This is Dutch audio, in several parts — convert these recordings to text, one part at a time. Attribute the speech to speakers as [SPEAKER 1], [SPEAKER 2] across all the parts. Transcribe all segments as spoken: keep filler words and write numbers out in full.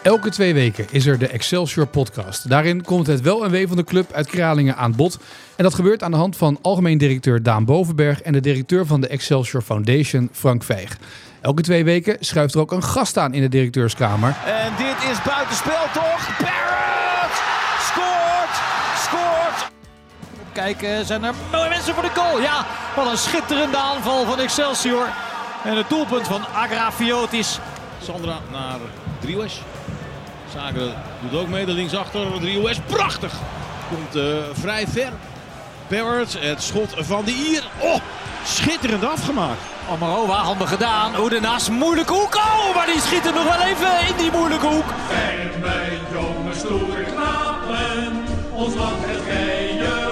[SPEAKER 1] Elke twee weken is er de Excelsior podcast. Daarin komt het wel en wee van de club uit Kralingen aan bod. En dat gebeurt aan de hand van algemeen directeur Daan Bovenberg en de directeur van de Excelsior Foundation, Frank Veeg. Elke twee weken schuift er ook een gast aan in de directeurskamer.
[SPEAKER 2] En dit is buitenspel toch? Barrett scoort! Scoort! Kijken, zijn er mooie mensen voor de goal. Ja, wat een schitterende aanval van Excelsior. En het doelpunt van Agrafiotis.
[SPEAKER 3] Sandra naar Driehues. Zager doet ook mee, de linksachter. Driehues, prachtig! Komt uh, vrij ver. Barrett, het schot van de Ier. Oh, schitterend afgemaakt.
[SPEAKER 2] Amarova, handig gedaan. Oedenas, moeilijke hoek. Oh, maar die schiet er nog wel even in die moeilijke hoek.
[SPEAKER 4] En wij jonge stoere knapen, ons land het geheime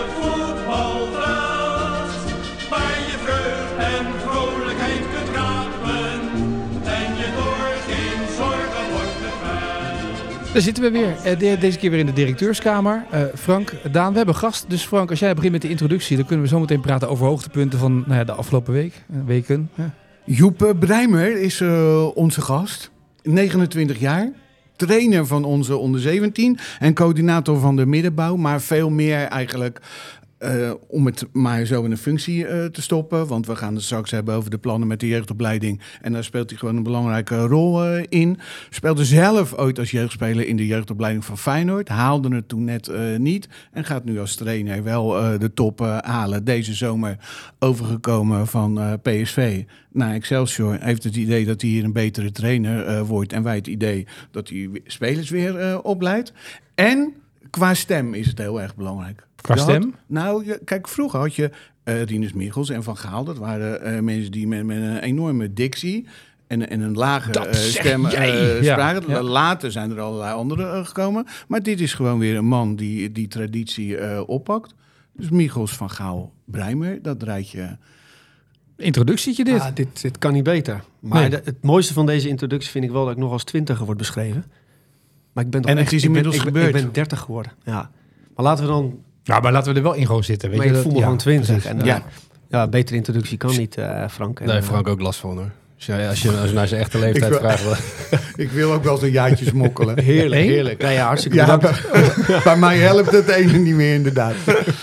[SPEAKER 4] voetbalveld. Waar je vreugd en vrolijkheid kunt rapen en je door geen zorgen wordt bevrijd.
[SPEAKER 1] Daar zitten we weer. Uh, de, deze keer weer in de directeurskamer. Uh, Frank, Daan, we hebben gast. Dus Frank, als jij begint met de introductie, dan kunnen we zo meteen praten over hoogtepunten van nou ja, de afgelopen week, uh, weken. Ja.
[SPEAKER 5] Joep Breimer is uh, onze gast. negenentwintig jaar. Trainer van onze onder zeventien en coördinator van de middenbouw. Maar veel meer eigenlijk uh, om het maar zo in een functie uh, te stoppen. Want we gaan het straks hebben over de plannen met de jeugdopleiding. En daar speelt hij gewoon een belangrijke rol uh, in. Speelde zelf ooit als jeugdspeler in de jeugdopleiding van Feyenoord. Haalde het toen net uh, niet. En gaat nu als trainer wel uh, de top uh, halen. Deze zomer overgekomen van uh, P S V naar Excelsior. Heeft het idee dat hij hier een betere trainer uh, wordt. En wij het idee dat hij spelers weer uh, opleidt. En qua stem is het heel erg belangrijk.
[SPEAKER 1] Qua stem?
[SPEAKER 5] Had, nou, je, kijk, vroeger had je uh, Rinus Michels en Van Gaal. Dat waren uh, mensen die met, met een enorme dictie en, en een lage uh, stem uh, spraken. Ja, ja. Later zijn er allerlei anderen uh, gekomen. Maar dit is gewoon weer een man die die traditie uh, oppakt. Dus Michels, Van Gaal, Breimer, dat draait je.
[SPEAKER 1] Introductietje dit.
[SPEAKER 6] Ja, dit, dit kan niet beter. Maar
[SPEAKER 1] Nee.
[SPEAKER 6] de, het mooiste van deze introductie vind ik wel dat ik nog als twintiger word beschreven. Maar ik ben toch
[SPEAKER 5] En het
[SPEAKER 6] echt,
[SPEAKER 5] is
[SPEAKER 6] ik ben-
[SPEAKER 5] inmiddels
[SPEAKER 6] ik ben,
[SPEAKER 5] gebeurd.
[SPEAKER 6] Ik ben dertig geworden, ja. Maar laten we dan...
[SPEAKER 1] Ja, maar laten we er wel in gewoon zitten. Weet
[SPEAKER 6] Maar
[SPEAKER 1] je
[SPEAKER 6] ik
[SPEAKER 1] dat?
[SPEAKER 6] voel me
[SPEAKER 1] Ja,
[SPEAKER 6] gewoon twintig.
[SPEAKER 1] precies.
[SPEAKER 6] En, uh,
[SPEAKER 5] Ja.
[SPEAKER 6] ja, betere introductie kan niet, uh, Frank. En,
[SPEAKER 7] Daar
[SPEAKER 6] uh,
[SPEAKER 7] heeft Frank ook last van, hoor. Als je, als je, als je naar zijn echte leeftijd
[SPEAKER 5] Ik wil-
[SPEAKER 7] vraagt...
[SPEAKER 5] Ik wil ook wel zo'n jaartje smokkelen.
[SPEAKER 6] Heerlijk,
[SPEAKER 1] Eén?
[SPEAKER 6] heerlijk. Ja, ja, hartstikke
[SPEAKER 5] Ja,
[SPEAKER 6] bedankt.
[SPEAKER 5] bij, bij mij helpt het ene niet meer inderdaad.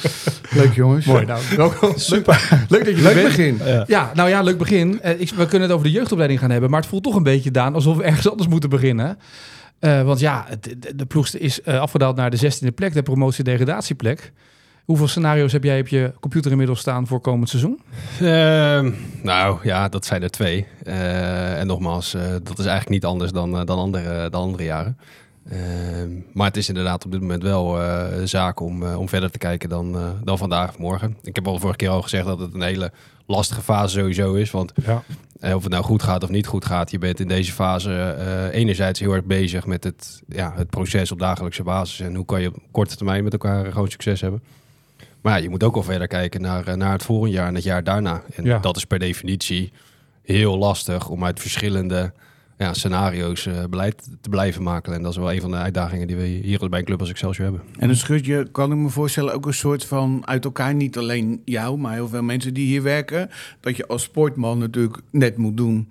[SPEAKER 5] Leuk jongens.
[SPEAKER 1] Mooi, nou. Super. Leuk dat je
[SPEAKER 5] Leuk
[SPEAKER 1] er bent.
[SPEAKER 5] begin.
[SPEAKER 1] Ja. ja, nou ja, leuk begin. Uh, ik, we kunnen het over de jeugdopleiding gaan hebben, maar het voelt toch een beetje, Daan, alsof we ergens anders moeten beginnen. Uh, want ja, het, de, de ploeg is uh, afgedaald naar de zestiende plek, de promotie-degradatieplek. Hoeveel scenario's heb jij op je computer inmiddels staan voor komend seizoen?
[SPEAKER 7] Ehm, nou ja, dat zijn er twee. Uh, en nogmaals, uh, dat is eigenlijk niet anders dan, uh, dan, andere, dan andere jaren. Ehm, maar het is inderdaad op dit moment wel uh, een zaak om, uh, om verder te kijken dan, uh, dan vandaag of morgen. Ik heb al vorige keer al gezegd dat het een hele lastige fase sowieso is. Want
[SPEAKER 1] Ja.
[SPEAKER 7] uh, of het nou goed gaat of niet goed gaat, je bent in deze fase uh, enerzijds heel erg bezig met het, ja, het proces op dagelijkse basis. En hoe kan je op korte termijn met elkaar uh, gewoon succes hebben. Maar ja, je moet ook al verder kijken naar, uh, naar het volgende jaar en het jaar daarna. En
[SPEAKER 1] Ja.
[SPEAKER 7] dat is per definitie heel lastig om uit verschillende ja, scenario's uh, beleid te blijven maken. En dat is wel een van de uitdagingen die we hier bij een club als Excelsior hebben.
[SPEAKER 5] En een schutje, kan ik me voorstellen, ook een soort van uit elkaar, niet alleen jou, maar heel veel mensen die hier werken, dat je als sportman natuurlijk net moet doen.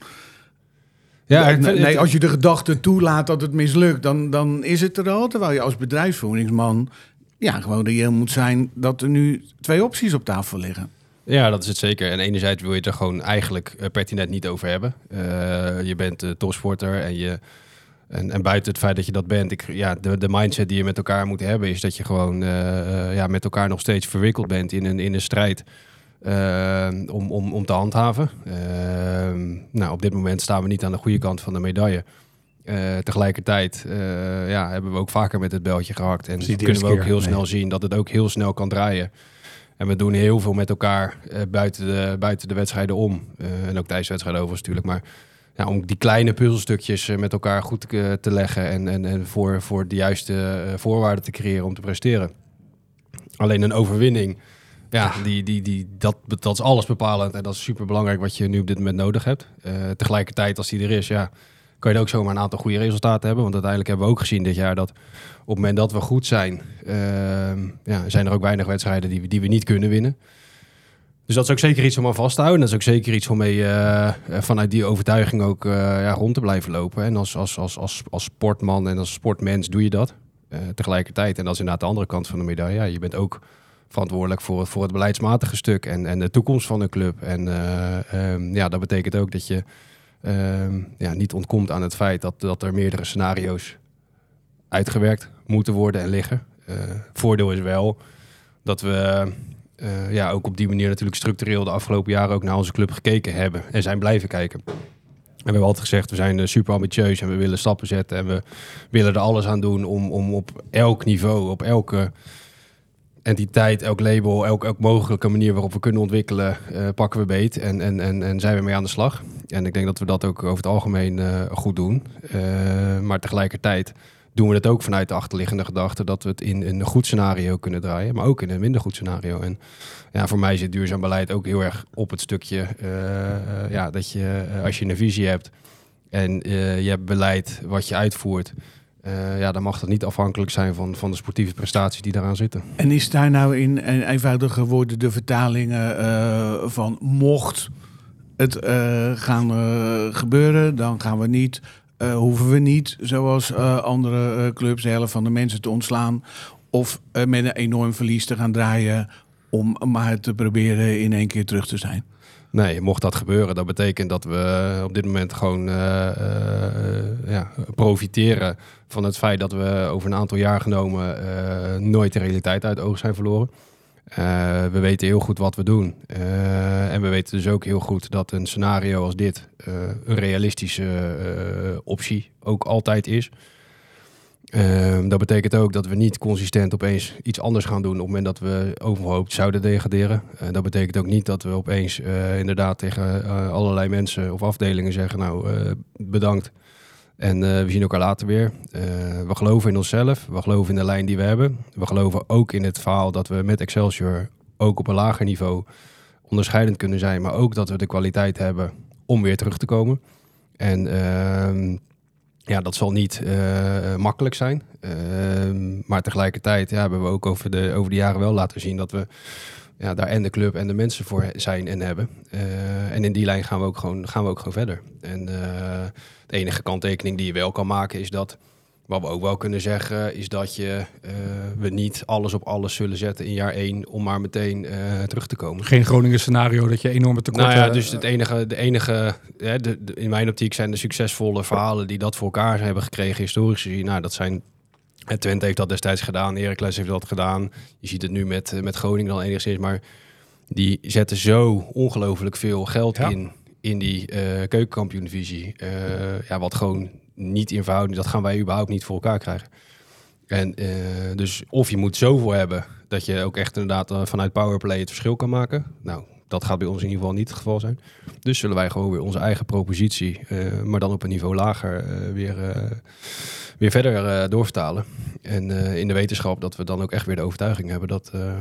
[SPEAKER 7] Ja,
[SPEAKER 5] nee,
[SPEAKER 7] ik vind-
[SPEAKER 5] nee, als je de gedachte toelaat dat het mislukt, dan, dan is het er al. Terwijl je als bedrijfsvoeringsman ja, gewoon reëel moet zijn dat er nu twee opties op tafel liggen.
[SPEAKER 7] Ja, dat is het zeker. En enerzijds wil je het er gewoon eigenlijk uh, pertinent niet over hebben. Uh, je bent uh, topsporter en, je, en, en buiten het feit dat je dat bent... Ik, ja, de, de mindset die je met elkaar moet hebben is dat je gewoon uh, uh, ja, met elkaar nog steeds verwikkeld bent in een, in een strijd uh, om, om, om te handhaven. Uh, nou, op dit moment staan we niet aan de goede kant van de medaille. Uh, tegelijkertijd uh, ja, hebben we ook vaker met het beltje gehakt. En
[SPEAKER 1] Zie je de
[SPEAKER 7] kunnen we
[SPEAKER 1] eerste
[SPEAKER 7] ook
[SPEAKER 1] keer?
[SPEAKER 7] heel
[SPEAKER 1] Nee.
[SPEAKER 7] snel zien dat het ook heel snel kan draaien. En we doen heel veel met elkaar uh, buiten, de, buiten de wedstrijden om. Uh, en ook tijdens de wedstrijden overigens natuurlijk. Maar ja, om die kleine puzzelstukjes uh, met elkaar goed uh, te leggen. En, en, en voor, voor de juiste uh, voorwaarden te creëren om te presteren. Alleen een overwinning, ja, die, die, die, dat, dat is alles bepalend. En dat is super belangrijk wat je nu op dit moment nodig hebt. Uh, tegelijkertijd als die er is, ja, kan je ook zomaar een aantal goede resultaten hebben. Want uiteindelijk hebben we ook gezien dit jaar dat op het moment dat we goed zijn, uh, ja, zijn er ook weinig wedstrijden die we, die we niet kunnen winnen. Dus dat is ook zeker iets om aan vast te houden. Dat is ook zeker iets om mee uh, vanuit die overtuiging ook uh, ja, rond te blijven lopen. En als, als, als, als, als sportman en als sportmens doe je dat uh, tegelijkertijd. En dat is inderdaad de andere kant van de medaille. Ja, je bent ook verantwoordelijk voor, voor het beleidsmatige stuk en, en de toekomst van een club. En uh, um, ja, dat betekent ook dat je um, ja, niet ontkomt aan het feit dat, dat er meerdere scenario's uitgewerkt moeten worden en liggen. Uh, voordeel is wel dat we uh, ja, ook op die manier natuurlijk structureel de afgelopen jaren ook naar onze club gekeken hebben en zijn blijven kijken. En we hebben altijd gezegd, we zijn uh, super ambitieus en we willen stappen zetten en we willen er alles aan doen om, om op elk niveau, op elke entiteit, elk label, elk, elk mogelijke manier waarop we kunnen ontwikkelen, uh, pakken we beet en, en, en, en zijn we mee aan de slag. En ik denk dat we dat ook over het algemeen uh, goed doen. Uh, maar tegelijkertijd doen we het ook vanuit de achterliggende gedachte dat we het in een goed scenario kunnen draaien, maar ook in een minder goed scenario. En ja, voor mij zit duurzaam beleid ook heel erg op het stukje uh, uh, ja, dat je uh, als je een visie hebt en uh, je hebt beleid wat je uitvoert, Uh, ja, dan mag dat niet afhankelijk zijn van, van de sportieve prestaties die daaraan zitten.
[SPEAKER 5] En is daar nou in eenvoudige woorden de vertalingen uh, van mocht het uh, gaan uh, gebeuren, dan gaan we niet, uh, hoeven we niet, zoals uh, andere uh, clubs, de helft van de mensen te ontslaan of uh, met een enorm verlies te gaan draaien om maar te proberen in één keer terug te zijn?
[SPEAKER 7] Nee, mocht dat gebeuren, dat betekent dat we op dit moment gewoon uh, uh, ja, profiteren van het feit dat we over een aantal jaar genomen uh, nooit de realiteit uit het oog zijn verloren. Uh, we weten heel goed wat we doen. Uh, en we weten dus ook heel goed dat een scenario als dit uh, een realistische uh, optie ook altijd is. Uh, dat betekent ook dat we niet consistent opeens iets anders gaan doen op het moment dat we overhoopt zouden degraderen. Uh, dat betekent ook niet dat we opeens uh, inderdaad tegen uh, allerlei mensen of afdelingen zeggen, nou uh, bedankt en uh, we zien elkaar later weer. Uh, we geloven in onszelf, we geloven in de lijn die we hebben. We geloven ook in het verhaal dat we met Excelsior ook op een lager niveau onderscheidend kunnen zijn, maar ook dat we de kwaliteit hebben om weer terug te komen. En uh, Ja, dat zal niet uh, makkelijk zijn. Uh, maar tegelijkertijd ja, hebben we ook over de, over de jaren wel laten zien dat we ja, daar en de club en de mensen voor zijn en hebben. Uh, en in die lijn gaan we ook gewoon, gaan we ook gewoon verder. En uh, de enige kanttekening die je wel kan maken is dat, wat we ook wel kunnen zeggen, is dat je, uh, we niet alles op alles zullen zetten in jaar één om maar meteen uh, terug te komen.
[SPEAKER 1] Geen Groningen scenario dat je enorme tekorten...
[SPEAKER 7] Nou ja, dus het enige, de enige hè, de, de, in mijn optiek zijn de succesvolle verhalen die dat voor elkaar hebben gekregen historisch gezien. Nou, dat zijn, Twente heeft dat destijds gedaan, Heracles heeft dat gedaan. Je ziet het nu met, met Groningen dan enigszins, maar die zetten zo ongelooflijk veel geld ja. in, in die uh, keukenkampioen-divisie. Uh, ja, wat gewoon niet in verhouding, dat gaan wij überhaupt niet voor elkaar krijgen. En uh, dus of je moet zoveel hebben dat je ook echt inderdaad uh, vanuit powerplay het verschil kan maken. Nou, dat gaat bij ons in ieder geval niet het geval zijn. Dus zullen wij gewoon weer onze eigen propositie, uh, maar dan op een niveau lager, uh, weer, uh, weer verder uh, doorvertalen. En uh, in de wetenschap dat we dan ook echt weer de overtuiging hebben dat... Uh,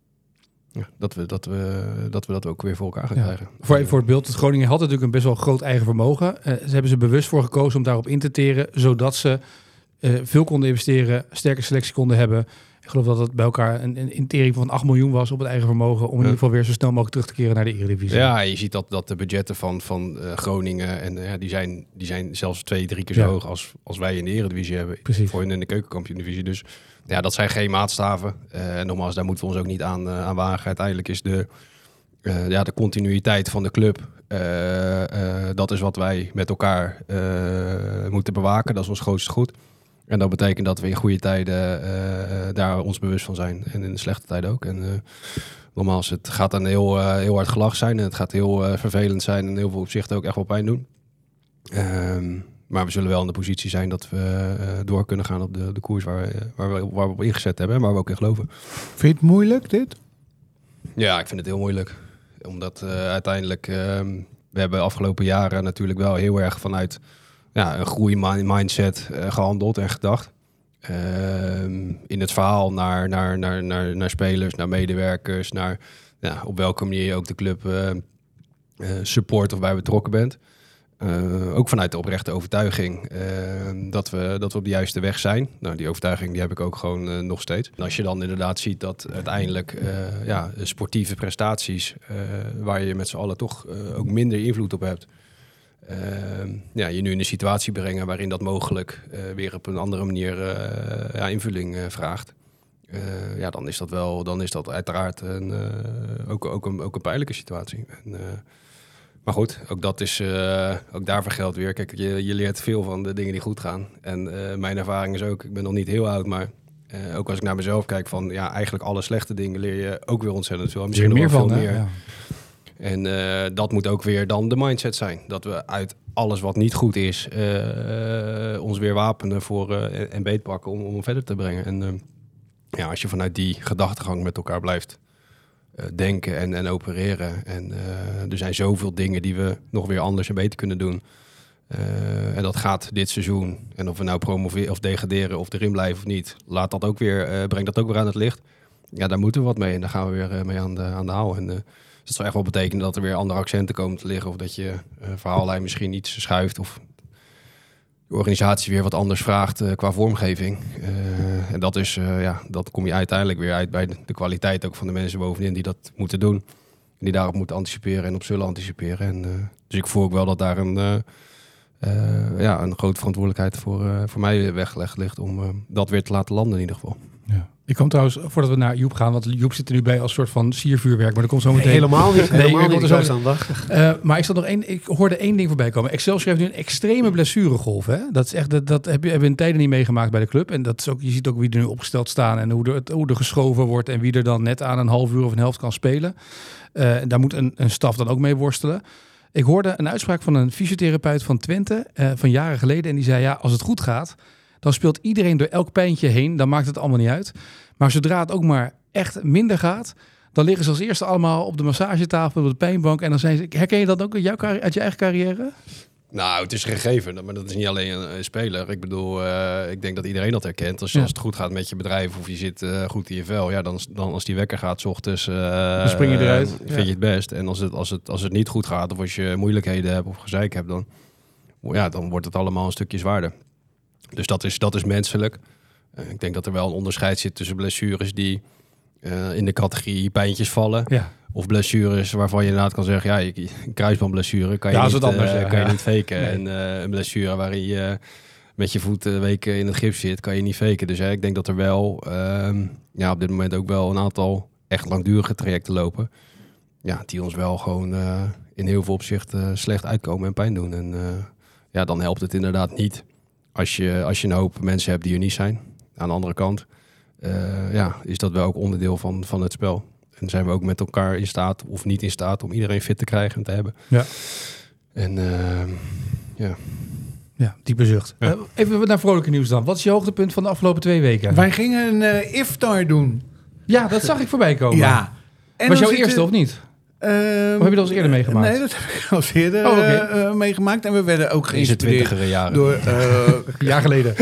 [SPEAKER 7] Ja, dat, we, dat, we, dat we dat ook weer voor elkaar gaan ja. krijgen.
[SPEAKER 1] Voor, voor het beeld, het Groningen had natuurlijk een best wel groot eigen vermogen. Uh, ze hebben ze bewust voor gekozen om daarop in te teren, zodat ze uh, veel konden investeren, sterke selectie konden hebben. Ik geloof dat het bij elkaar een, een intering van acht miljoen was op het eigen vermogen, om in ja. ieder geval weer zo snel mogelijk terug te keren naar de Eredivisie.
[SPEAKER 7] Ja, je ziet dat, dat de budgetten van, van uh, Groningen, en uh, die, zijn, die zijn zelfs twee, drie keer zo ja. hoog als, als wij in de Eredivisie hebben. Precies. Voor hun in de keukenkampioen-divisie. Dus ja, dat zijn geen maatstaven. Uh, en nogmaals, daar moeten we ons ook niet aan, uh, aan wagen. Uiteindelijk is de, uh, ja, de continuïteit van de club, uh, uh, dat is wat wij met elkaar uh, moeten bewaken. Dat is ons grootste goed. En dat betekent dat we in goede tijden uh, daar ons bewust van zijn. En in de slechte tijden ook. En uh, nogmaals, het gaat dan heel, uh, heel hard gelach zijn. En het gaat heel uh, vervelend zijn. En in heel veel opzichten ook echt wel pijn doen. Um, maar we zullen wel in de positie zijn dat we uh, door kunnen gaan op de, de koers waar, we, waar, we, waar we op ingezet hebben. En waar we ook in geloven.
[SPEAKER 5] Vind je het moeilijk, dit?
[SPEAKER 7] Ja, ik vind het heel moeilijk. Omdat uh, uiteindelijk... Uh, we hebben de afgelopen jaren natuurlijk wel heel erg vanuit... Ja, een groeimindset uh, gehandeld en gedacht. Uh, in het verhaal naar, naar, naar, naar, naar spelers, naar medewerkers, naar ja, op welke manier je ook de club uh, uh, support of bij betrokken bent. Uh, ook vanuit de oprechte overtuiging uh, dat, we, dat we op de juiste weg zijn. Nou, die overtuiging die heb ik ook gewoon uh, nog steeds. En als je dan inderdaad ziet dat uiteindelijk uh, ja, sportieve prestaties... Uh, waar je met z'n allen toch uh, ook minder invloed op hebt... Uh, ja, je nu in een situatie brengen waarin dat mogelijk uh, weer op een andere manier uh, ja, invulling uh, vraagt. Uh, ja, dan is dat wel, dan is dat uiteraard een, uh, ook, ook, een, ook een pijnlijke situatie. En, uh, maar goed, ook dat is, uh, ook daarvoor geldt weer. Kijk, je, je leert veel van de dingen die goed gaan. En uh, mijn ervaring is ook, ik ben nog niet heel oud, maar uh, ook als ik naar mezelf kijk van, ja, eigenlijk alle slechte dingen leer je ook weer ontzettend veel. Misschien
[SPEAKER 1] meer
[SPEAKER 7] nog wel
[SPEAKER 1] van,
[SPEAKER 7] veel
[SPEAKER 1] hè?
[SPEAKER 7] meer.
[SPEAKER 1] Ja.
[SPEAKER 7] En uh, dat moet ook weer dan de mindset zijn. Dat we uit alles wat niet goed is, uh, uh, ons weer wapenen voor, uh, en beetpakken om, om verder te brengen. En uh, ja, als je vanuit die gedachtegang met elkaar blijft uh, denken en, en opereren. En uh, er zijn zoveel dingen die we nog weer anders en beter kunnen doen. Uh, en dat gaat dit seizoen. En of we nou promoveren of degraderen of erin blijven of niet, laat dat ook weer, uh, brengt dat ook weer aan het licht. Ja, daar moeten we wat mee en daar gaan we weer uh, mee aan de, aan de haal. En uh, dat zou echt wel betekenen dat er weer andere accenten komen te liggen. Of dat je uh, verhaallijn misschien iets schuift. Of de organisatie weer wat anders vraagt uh, qua vormgeving. Uh, en dat is, uh, ja, dat kom je uiteindelijk weer uit bij de, de kwaliteit ook van de mensen bovenin die dat moeten doen. En die daarop moeten anticiperen en op zullen anticiperen. En, uh, dus ik voel ook wel dat daar een, uh, uh, ja, een grote verantwoordelijkheid voor, uh, voor mij weggelegd ligt om uh, dat weer te laten landen in ieder geval.
[SPEAKER 1] Ja. Ik kom trouwens, voordat we naar Joep gaan, want Joep zit er nu bij als soort van siervuurwerk, maar dat komt zo meteen.
[SPEAKER 6] Nee, helemaal niet.
[SPEAKER 1] Nee,
[SPEAKER 6] Helemaal
[SPEAKER 1] ik
[SPEAKER 6] niet.
[SPEAKER 1] wil er
[SPEAKER 6] Ik
[SPEAKER 1] zo-
[SPEAKER 6] was aan het wachten.
[SPEAKER 1] Uh, maar ik, zat nog één, ik hoorde één ding voorbij komen. Excelsior heeft nu een extreme blessuregolf. Hè? Dat is echt, dat, dat heb je, hebben we in tijden niet meegemaakt bij de club. En dat is ook, je ziet ook wie er nu opgesteld staan en hoe er, hoe er geschoven wordt en wie er dan net aan een half uur of een helft kan spelen. Uh, daar moet een, een staf dan ook mee worstelen. Ik hoorde een uitspraak van een fysiotherapeut van Twente uh, van jaren geleden. En die zei, ja, als het goed gaat, dan speelt iedereen door elk pijntje heen. Dan maakt het allemaal niet uit. Maar zodra het ook maar echt minder gaat, dan liggen ze als eerste allemaal op de massagetafel, op de pijnbank. En dan zijn ze, herken je dat ook uit, jouw, carri- uit je eigen carrière?
[SPEAKER 7] Nou, het is gegeven, maar dat is niet alleen een, een speler. Ik bedoel, uh, ik denk dat iedereen dat herkent. Als,
[SPEAKER 1] Ja.
[SPEAKER 7] als het goed gaat met je bedrijf of je zit uh, goed in je vel, ja, dan, dan als die wekker gaat 's ochtends, uh,
[SPEAKER 1] Dan spring je eruit.
[SPEAKER 7] uh, vind
[SPEAKER 1] Ja.
[SPEAKER 7] je het best. En als het, als, het, als het niet goed gaat of als je moeilijkheden hebt of gezeik hebt, dan, ja, dan wordt het allemaal een stukje zwaarder. Dus dat is, dat is menselijk. Uh, ik denk dat er wel een onderscheid zit tussen blessures die uh, in de categorie pijntjes vallen.
[SPEAKER 1] Ja.
[SPEAKER 7] Of blessures waarvan je inderdaad kan zeggen, ja, je- een kruisbandblessure kan je,
[SPEAKER 1] Ja, dat is
[SPEAKER 7] niet,
[SPEAKER 1] wat anders,
[SPEAKER 7] uh,
[SPEAKER 1] ja,
[SPEAKER 7] kan je
[SPEAKER 1] ja.
[SPEAKER 7] niet faken.
[SPEAKER 1] Nee.
[SPEAKER 7] En uh, een blessure waarin je met je voet uh, weken in het gips zit, kan je niet faken. Dus hè, ik denk dat er wel um, ja, op dit moment ook wel een aantal echt langdurige trajecten lopen. Ja, die ons wel gewoon uh, in heel veel opzichten uh, slecht uitkomen en pijn doen. En uh, ja, dan helpt het inderdaad niet als je, als je een hoop mensen hebt die er niet zijn. Aan de andere kant uh, ja, is dat wel ook onderdeel van, van het spel. En zijn we ook met elkaar in staat of niet in staat om iedereen fit te krijgen en te hebben.
[SPEAKER 1] Ja.
[SPEAKER 7] En uh, ja.
[SPEAKER 1] Ja, diepe zucht.
[SPEAKER 7] Ja.
[SPEAKER 1] Uh, even naar vrolijke nieuws dan. Wat is je hoogtepunt van de afgelopen twee weken?
[SPEAKER 5] Wij gingen een uh, iftar doen.
[SPEAKER 1] Ja, dat zag ik voorbij komen.
[SPEAKER 5] Ja. En
[SPEAKER 1] Was
[SPEAKER 5] dan
[SPEAKER 1] jouw
[SPEAKER 5] zit
[SPEAKER 1] eerste
[SPEAKER 5] er-
[SPEAKER 1] of niet?
[SPEAKER 5] Ehm,
[SPEAKER 1] Of heb je dat al eens eerder meegemaakt?
[SPEAKER 5] Nee, dat heb ik al eens eerder
[SPEAKER 1] Oh, oké.
[SPEAKER 5] eh, eh, meegemaakt. En we werden ook
[SPEAKER 7] In zijn
[SPEAKER 5] geïnspireerd
[SPEAKER 7] twintigere jaren.
[SPEAKER 5] door, eh,
[SPEAKER 1] Een jaar geleden.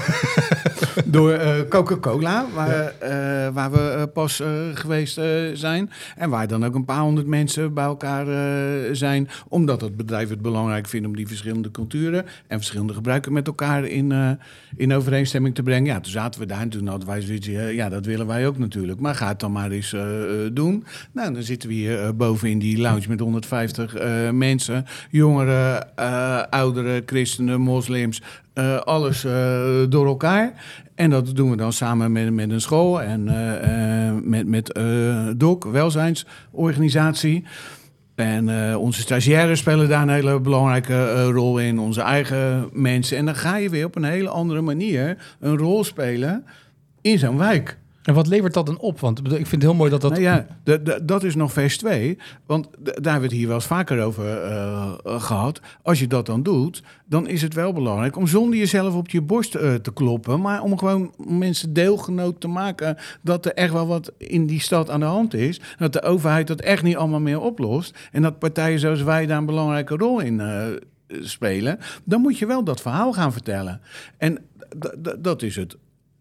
[SPEAKER 5] door eh, Coca-Cola, waar, eh, waar we eh, pas eh, geweest eh, zijn. En waar dan ook een paar honderd mensen bij elkaar eh, zijn. Omdat het bedrijf het belangrijk vindt om die verschillende culturen en verschillende gebruiken met elkaar in, eh, in overeenstemming te brengen. Ja, toen zaten we daar en toen hadden wij zoiets, eh, ja, dat willen wij ook natuurlijk. Maar ga het dan maar eens eh, eh, doen. Nou, dan zitten we hier eh, boven in die lounge met honderdvijftig eh, mensen. Jongeren, uh, ouderen, christenen, moslims, uh, alles uh, door elkaar. En dat doen we dan samen met, met een school en uh, uh, met, met uh, D O C, welzijnsorganisatie. En uh, onze stagiaires spelen daar een hele belangrijke uh, rol in, onze eigen mensen. En dan ga je weer op een hele andere manier een rol spelen in zo'n wijk.
[SPEAKER 1] En wat levert dat dan op? Want ik bedoel, ik vind het heel mooi dat dat...
[SPEAKER 5] Nou ja, d- d- dat is nog vers twee. Want d- daar hebben we het hier wel eens vaker over uh, gehad. Als je dat dan doet, dan is het wel belangrijk om zonder jezelf op je borst uh, te kloppen, maar om gewoon mensen deelgenoot te maken dat er echt wel wat in die stad aan de hand is. Dat de overheid dat echt niet allemaal meer oplost. En dat partijen zoals wij daar een belangrijke rol in uh, spelen. Dan moet je wel dat verhaal gaan vertellen. En d- d- dat is het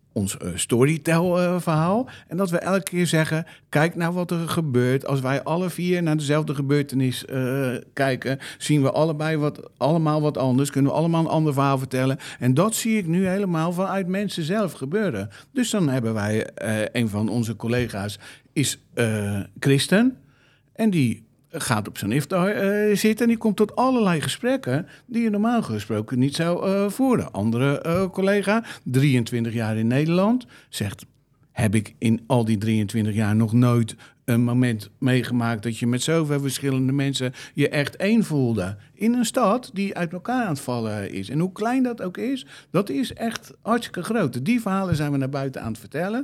[SPEAKER 5] ons uh, storytel-verhaal. Uh, en dat we elke keer zeggen, kijk nou wat er gebeurt. Als wij alle vier naar dezelfde gebeurtenis uh, kijken, zien we allebei wat, allemaal wat anders. Kunnen we allemaal een ander verhaal vertellen. En dat zie ik nu helemaal vanuit mensen zelf gebeuren. Dus dan hebben wij, uh, een van onze collega's is uh, christen. En die gaat op zijn iftar uh, zitten en die komt tot allerlei gesprekken die je normaal gesproken niet zou uh, voeren. Andere uh, collega, drieëntwintig jaar in Nederland, zegt, heb ik in al die drieëntwintig jaar nog nooit een moment meegemaakt dat je met zoveel verschillende mensen je echt één voelde. In een stad die uit elkaar aan het vallen is. En hoe klein dat ook is, dat is echt hartstikke groot. Die verhalen zijn we naar buiten aan het vertellen.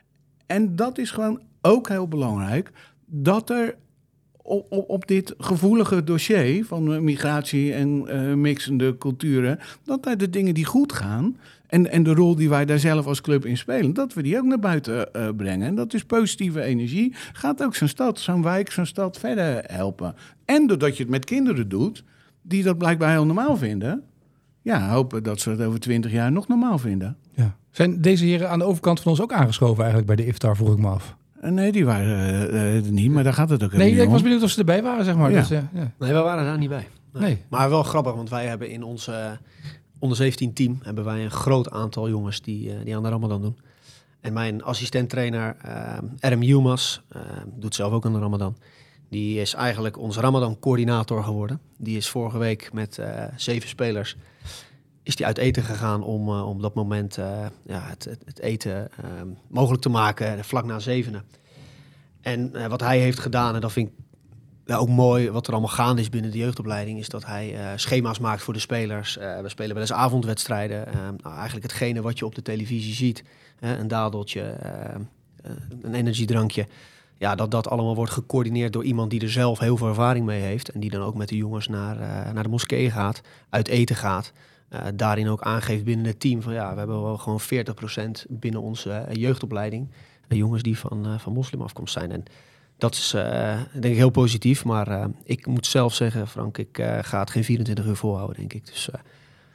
[SPEAKER 5] En dat is gewoon ook heel belangrijk, dat er Op, op, op dit gevoelige dossier van uh, migratie en uh, mixende culturen, dat daar de dingen die goed gaan en, en de rol die wij daar zelf als club in spelen, dat we die ook naar buiten uh, brengen. En dat is positieve energie. Gaat ook zo'n stad, zo'n wijk, zo'n stad verder helpen. En doordat je het met kinderen doet, die dat blijkbaar heel normaal vinden, ja, hopen dat ze het over twintig jaar nog normaal vinden.
[SPEAKER 1] Ja. Zijn deze heren aan de overkant van ons ook aangeschoven eigenlijk bij de iftar, vroeg ik me af?
[SPEAKER 5] Nee, die waren uh, uh, niet, maar daar gaat het ook
[SPEAKER 1] nee,
[SPEAKER 5] helemaal niet
[SPEAKER 1] ik
[SPEAKER 5] om.
[SPEAKER 1] was benieuwd of ze erbij waren, zeg maar.
[SPEAKER 5] Ja.
[SPEAKER 1] Dus, uh, ja.
[SPEAKER 6] Nee, we waren daar niet bij. Nee.
[SPEAKER 1] Nee.
[SPEAKER 6] Maar wel grappig, want wij hebben in ons uh, onder zeventien team hebben wij een groot aantal jongens die, uh, die aan de Ramadan doen. En mijn assistent-trainer uh, Erm Yilmaz uh, doet zelf ook aan de Ramadan. Die is eigenlijk onze Ramadan-coördinator geworden. Die is vorige week met uh, zeven spelers is die uit eten gegaan om uh, op dat moment uh, ja, het, het, het eten uh, mogelijk te maken, vlak na zevenen. En uh, wat hij heeft gedaan, en dat vind ik ja, ook mooi, wat er allemaal gaande is binnen de jeugdopleiding, is dat hij uh, schema's maakt voor de spelers. Uh, we spelen wel eens avondwedstrijden. Uh, nou, eigenlijk hetgene wat je op de televisie ziet. Uh, een dadeltje, uh, uh, een energiedrankje. Ja, dat dat allemaal wordt gecoördineerd door iemand die er zelf heel veel ervaring mee heeft. En die dan ook met de jongens naar, uh, naar de moskee gaat, uit eten gaat. Uh, daarin ook aangeeft binnen het team van ja, we hebben wel gewoon veertig procent binnen onze uh, jeugdopleiding. Uh, jongens die van, uh, van moslimafkomst zijn. En dat is uh, denk ik heel positief. Maar uh, ik moet zelf zeggen, Frank, ik uh, ga het geen vierentwintig uur volhouden, denk ik. Dus, uh,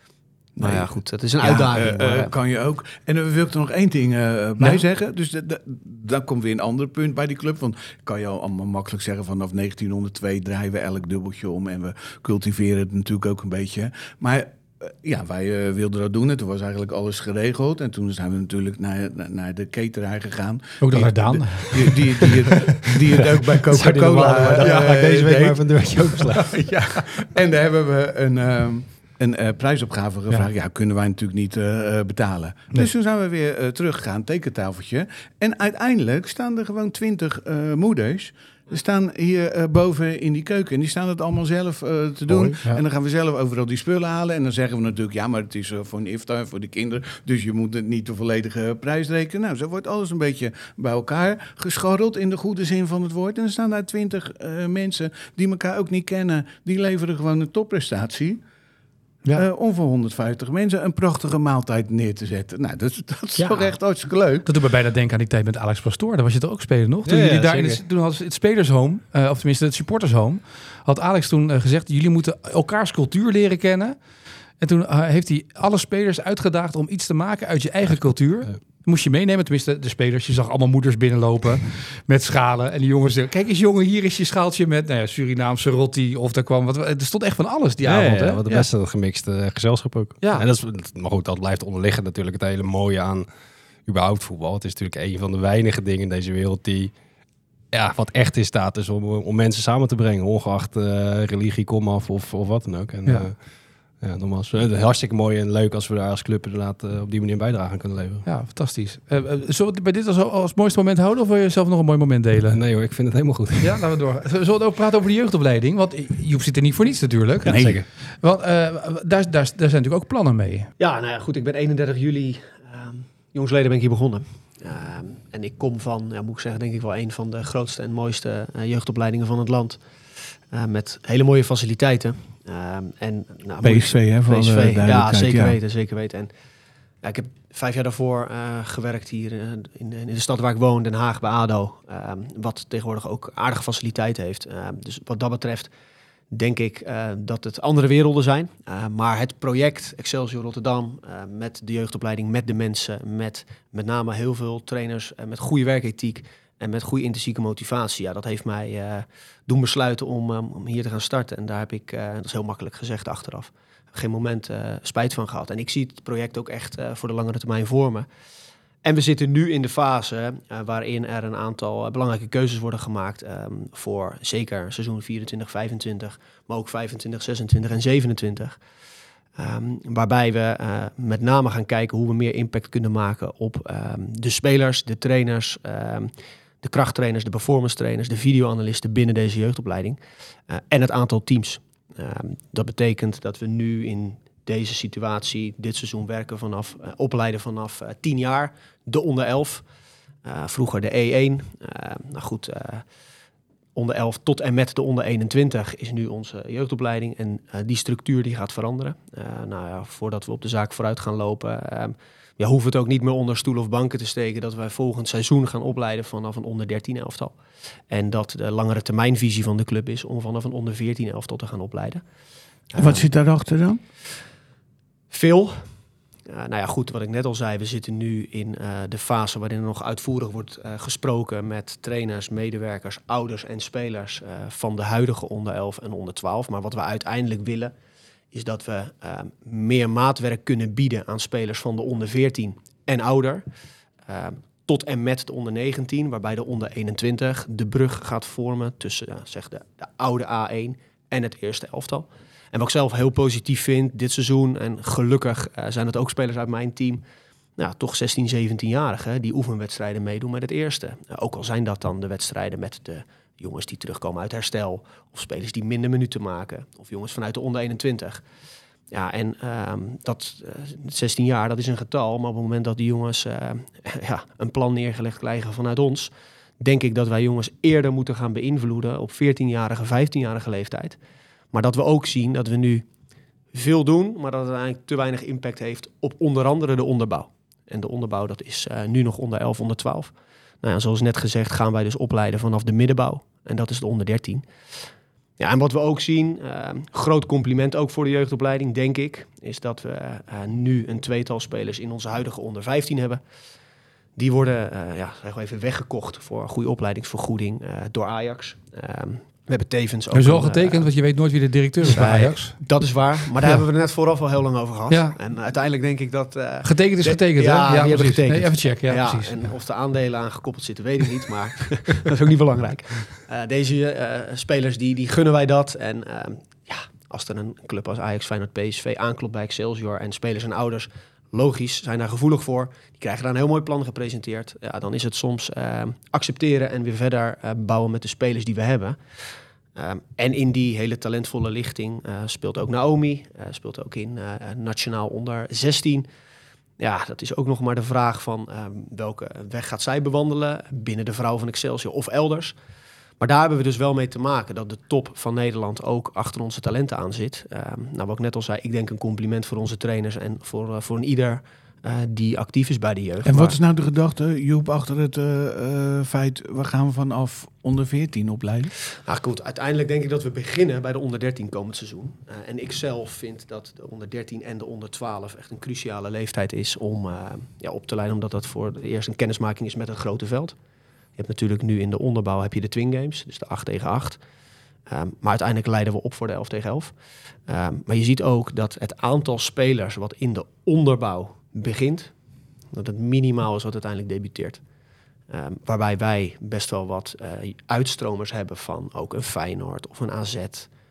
[SPEAKER 6] nou
[SPEAKER 5] Nee.
[SPEAKER 6] ja, goed, het is een
[SPEAKER 5] Ja,
[SPEAKER 6] uitdaging.
[SPEAKER 5] uh,
[SPEAKER 6] maar,
[SPEAKER 5] uh,
[SPEAKER 6] uh,
[SPEAKER 5] kan je ook. En dan wil ik er nog één ding uh, bij
[SPEAKER 1] Ja.
[SPEAKER 5] zeggen. Dus de, de, dan komt weer een ander punt bij die club. Want kan je al allemaal makkelijk zeggen, vanaf negentienhonderdtwee draaien we elk dubbeltje om. En we cultiveren het natuurlijk ook een beetje. Maar ja, wij uh, wilden dat doen en toen was eigenlijk alles geregeld. En toen zijn we natuurlijk naar, naar, naar de cateraar gegaan.
[SPEAKER 1] Ook nog
[SPEAKER 5] Die-
[SPEAKER 1] naar Daan.
[SPEAKER 5] Die, die, die, die, het, die het ook bij Coca-Cola uh,
[SPEAKER 7] ja, ga ik deze week
[SPEAKER 5] deed.
[SPEAKER 7] maar even een deurtje openslaan.
[SPEAKER 5] Ja, en daar hebben we een, um, een uh, prijsopgave gevraagd. Ja. ja, kunnen wij natuurlijk niet uh, betalen.
[SPEAKER 1] Nee.
[SPEAKER 5] Dus toen zijn we weer uh, teruggegaan, tekentafeltje. En uiteindelijk staan er gewoon twintig uh, moeders. Die staan hier uh, boven in die keuken. En die staan het allemaal zelf uh, te doen.
[SPEAKER 1] Mooi, ja.
[SPEAKER 5] En dan gaan we zelf overal die spullen halen. En dan zeggen we natuurlijk, ja, maar het is uh, voor een iftar, voor de kinderen. Dus je moet het niet de volledige prijs rekenen. Nou, zo wordt alles een beetje bij elkaar gescharreld in de goede zin van het woord. En er staan daar twintig uh, mensen die elkaar ook niet kennen. Die leveren gewoon een topprestatie.
[SPEAKER 1] Ja.
[SPEAKER 5] Uh, om voor honderdvijftig mensen een prachtige maaltijd neer te zetten. Nou, dat, is- dat is
[SPEAKER 1] Ja.
[SPEAKER 5] toch echt hartstikke leuk.
[SPEAKER 1] Dat doet me bijna denken aan die tijd met Alex Pastoor. Daar was je toch ook spelen nog? Toen,
[SPEAKER 7] Ja, ja,
[SPEAKER 1] jullie daar in
[SPEAKER 7] zeker.
[SPEAKER 1] het, toen hadden ze het spelershome, uh, of tenminste het supportershome, had Alex toen uh, gezegd, jullie moeten elkaars cultuur leren kennen. En toen uh, heeft hij alle spelers uitgedaagd om iets te maken uit je eigen cultuur.
[SPEAKER 7] Ja.
[SPEAKER 1] Moest je meenemen, tenminste de spelers. Je zag allemaal moeders binnenlopen met schalen. En die jongens zeiden, kijk eens jongen, hier is je schaaltje met nou ja, Surinaamse rotti. Of daar kwam wat. Er stond echt van alles die
[SPEAKER 7] Ja,
[SPEAKER 1] avond.
[SPEAKER 7] ja,
[SPEAKER 1] hè?
[SPEAKER 7] wat de
[SPEAKER 1] Ja.
[SPEAKER 7] beste gemixte uh, gezelschap ook.
[SPEAKER 1] Ja.
[SPEAKER 7] En dat is, maar goed, dat blijft onderliggend natuurlijk het hele mooie aan überhaupt voetbal. Het is natuurlijk een van de weinige dingen in deze wereld die ja, wat echt in staat is om, om mensen samen te brengen. Ongeacht uh, religie, komaf of, of wat dan ook. En,
[SPEAKER 1] Ja.
[SPEAKER 7] ja. Ja, nogmaals, het is hartstikke mooi en leuk als we daar als club inderdaad uh, op die manier een bijdrage aan kunnen leveren.
[SPEAKER 1] Ja, fantastisch. Uh, uh, zullen we het bij dit als, als mooiste moment houden? Of wil je zelf nog een mooi moment delen?
[SPEAKER 7] Nee hoor, ik vind het helemaal goed.
[SPEAKER 1] Ja, laten we door. Zullen we het ook praten over de jeugdopleiding? Want Joep zit er niet voor niets natuurlijk.
[SPEAKER 7] Ja,
[SPEAKER 5] Nee.
[SPEAKER 7] zeker.
[SPEAKER 1] Want uh, daar, daar, daar zijn natuurlijk ook plannen mee.
[SPEAKER 6] Ja, nou ja, goed. Ik ben eenendertig juli, um, jongsleden ben ik hier begonnen. Um, en ik kom van, ja, moet ik zeggen, denk ik wel een van de grootste en mooiste uh, jeugdopleidingen van het land. Uh, met hele mooie faciliteiten. Um, en, nou, moet ik-
[SPEAKER 5] P S V, hè, voor
[SPEAKER 6] P S
[SPEAKER 5] alle
[SPEAKER 6] V, ja,
[SPEAKER 5] duidelijkheid,
[SPEAKER 6] zeker
[SPEAKER 5] ja.
[SPEAKER 6] weten, zeker weten. En ja, ik heb vijf jaar daarvoor uh, gewerkt hier uh, in, de, in de stad waar ik woon, Den Haag, bij ADO. Um, wat tegenwoordig ook aardige faciliteiten heeft. Um, dus wat dat betreft denk ik uh, dat het andere werelden zijn. Uh, maar het project Excelsior Rotterdam, uh, met de jeugdopleiding, met de mensen, met met name heel veel trainers, uh, met goede werkethiek en met goede intrinsieke motivatie. Ja, dat heeft mij uh, doen besluiten om, um, om hier te gaan starten. En daar heb ik, uh, dat is heel makkelijk gezegd achteraf, geen moment uh, spijt van gehad. En ik zie het project ook echt uh, voor de langere termijn voor me. En we zitten nu in de fase uh, waarin er een aantal uh, belangrijke keuzes worden gemaakt um, voor zeker seizoen vierentwintig, vijfentwintig, maar ook vijfentwintig, zesentwintig en zevenentwintig. Um, waarbij we uh, met name gaan kijken hoe we meer impact kunnen maken op um, de spelers, de trainers, um, de krachttrainers, de performance trainers, de videoanalisten binnen deze jeugdopleiding uh, en het aantal teams. Um, dat betekent dat we nu in deze situatie dit seizoen werken vanaf, uh, opleiden vanaf uh, tien jaar, de onder elf, uh, vroeger de E één. Uh, nou goed, uh, onder elf tot en met de onder eenentwintig is nu onze jeugdopleiding en uh, die structuur die gaat veranderen. Uh, nou ja, voordat we op de zaak vooruit gaan lopen, uh, ja, hoeven we het ook niet meer onder stoelen of banken te steken dat wij volgend seizoen gaan opleiden vanaf een onder dertien elftal. En dat de langere termijnvisie van de club is om vanaf een onder veertien elftal te gaan opleiden.
[SPEAKER 5] Uh, Wat zit daarachter dan?
[SPEAKER 6] Veel. Uh, nou ja, goed, wat ik net al zei, we zitten nu in uh, de fase waarin er nog uitvoerig wordt uh, gesproken met trainers, medewerkers, ouders en spelers uh, van de huidige onder elf en onder twaalf. Maar wat we uiteindelijk willen, is dat we uh, meer maatwerk kunnen bieden aan spelers van de onder veertien en ouder. Uh, tot en met de onder negentien, waarbij de onder eenentwintig de brug gaat vormen tussen uh, zeg de, de oude A één en het eerste elftal. En wat ik zelf heel positief vind dit seizoen, en gelukkig uh, zijn het ook spelers uit mijn team, nou, toch zestien, zeventien-jarigen die oefenwedstrijden meedoen met het eerste. Uh, ook al zijn dat dan de wedstrijden met de jongens die terugkomen uit herstel, of spelers die minder minuten maken, of jongens vanuit de onder eenentwintig. Ja, en uh, dat uh, zestien jaar, dat is een getal, maar op het moment dat die jongens uh, ja, een plan neergelegd krijgen vanuit ons, denk ik dat wij jongens eerder moeten gaan beïnvloeden op veertienjarige, vijftienjarige leeftijd. Maar dat we ook zien dat we nu veel doen, maar dat het eigenlijk te weinig impact heeft op onder andere de onderbouw. En de onderbouw, dat is uh, nu nog onder elf, onder twaalf. Nou ja, zoals net gezegd gaan wij dus opleiden vanaf de middenbouw. En dat is de onder dertien. Ja, en wat we ook zien, uh, groot compliment ook voor de jeugdopleiding, denk ik, is dat we uh, nu een tweetal spelers in onze huidige onder vijftien hebben. Die worden, uh, ja, zeg maar even weggekocht voor goede opleidingsvergoeding uh, door Ajax. Um, We hebben tevens ook...
[SPEAKER 1] Er is wel
[SPEAKER 6] een,
[SPEAKER 1] getekend,
[SPEAKER 6] uh,
[SPEAKER 1] want je weet nooit wie de directeur is bij Ajax.
[SPEAKER 6] Dat is waar, maar daar
[SPEAKER 1] Ja.
[SPEAKER 6] hebben we het net vooraf al heel lang over gehad.
[SPEAKER 1] Ja.
[SPEAKER 6] En uiteindelijk denk ik dat... Uh,
[SPEAKER 1] Getekend is
[SPEAKER 6] de-
[SPEAKER 1] getekend,
[SPEAKER 6] ja,
[SPEAKER 1] hè?
[SPEAKER 6] die hebben
[SPEAKER 1] precies.
[SPEAKER 6] getekend.
[SPEAKER 1] Nee, even checken, ja,
[SPEAKER 6] ja,
[SPEAKER 1] precies.
[SPEAKER 6] en
[SPEAKER 1] Ja.
[SPEAKER 6] of de aandelen aan gekoppeld zitten, weet ik niet, maar dat is ook niet belangrijk. Uh, deze uh, spelers, die, die gunnen wij dat. En uh, ja, als er een club als Ajax, Feyenoord, P S V aanklopt bij Excelsior en spelers en ouders, logisch, zijn daar gevoelig voor. Die krijgen daar een heel mooi plan gepresenteerd. Ja, dan is het soms uh, accepteren en weer verder uh, bouwen met de spelers die we hebben. Um, en in die hele talentvolle lichting uh, speelt ook Naomi, uh, speelt ook in uh, nationaal onder zestien. Ja, dat is ook nog maar de vraag van um, welke weg gaat zij bewandelen binnen de vrouw van Excelsior of elders. Maar daar hebben we dus wel mee te maken dat de top van Nederland ook achter onze talenten aan zit. Um, nou, wat ik net al zei, ik denk een compliment voor onze trainers en voor, uh, voor een ieder uh, die actief is bij de jeugd.
[SPEAKER 5] En wat
[SPEAKER 6] Maar-
[SPEAKER 5] is nou de gedachte, Joep, achter het uh, uh, feit, we gaan vanaf onder veertien opleiden?
[SPEAKER 6] Nou goed, uiteindelijk denk ik dat we beginnen bij de onder dertien komend seizoen. Uh, en ik zelf vind dat de onder dertien en de onder twaalf echt een cruciale leeftijd is om uh, ja, op te leiden. Omdat dat voor de eerst een kennismaking is met een grote veld. Je hebt natuurlijk nu in de onderbouw heb je de Twin Games, dus de acht tegen acht. Um, maar uiteindelijk leiden we op voor de elf tegen elf. Um, maar je ziet ook dat het aantal spelers wat in de onderbouw begint, dat het minimaal is wat uiteindelijk debuteert. Um, waarbij wij best wel wat uh, uitstromers hebben van ook een Feyenoord of een A Z. Um,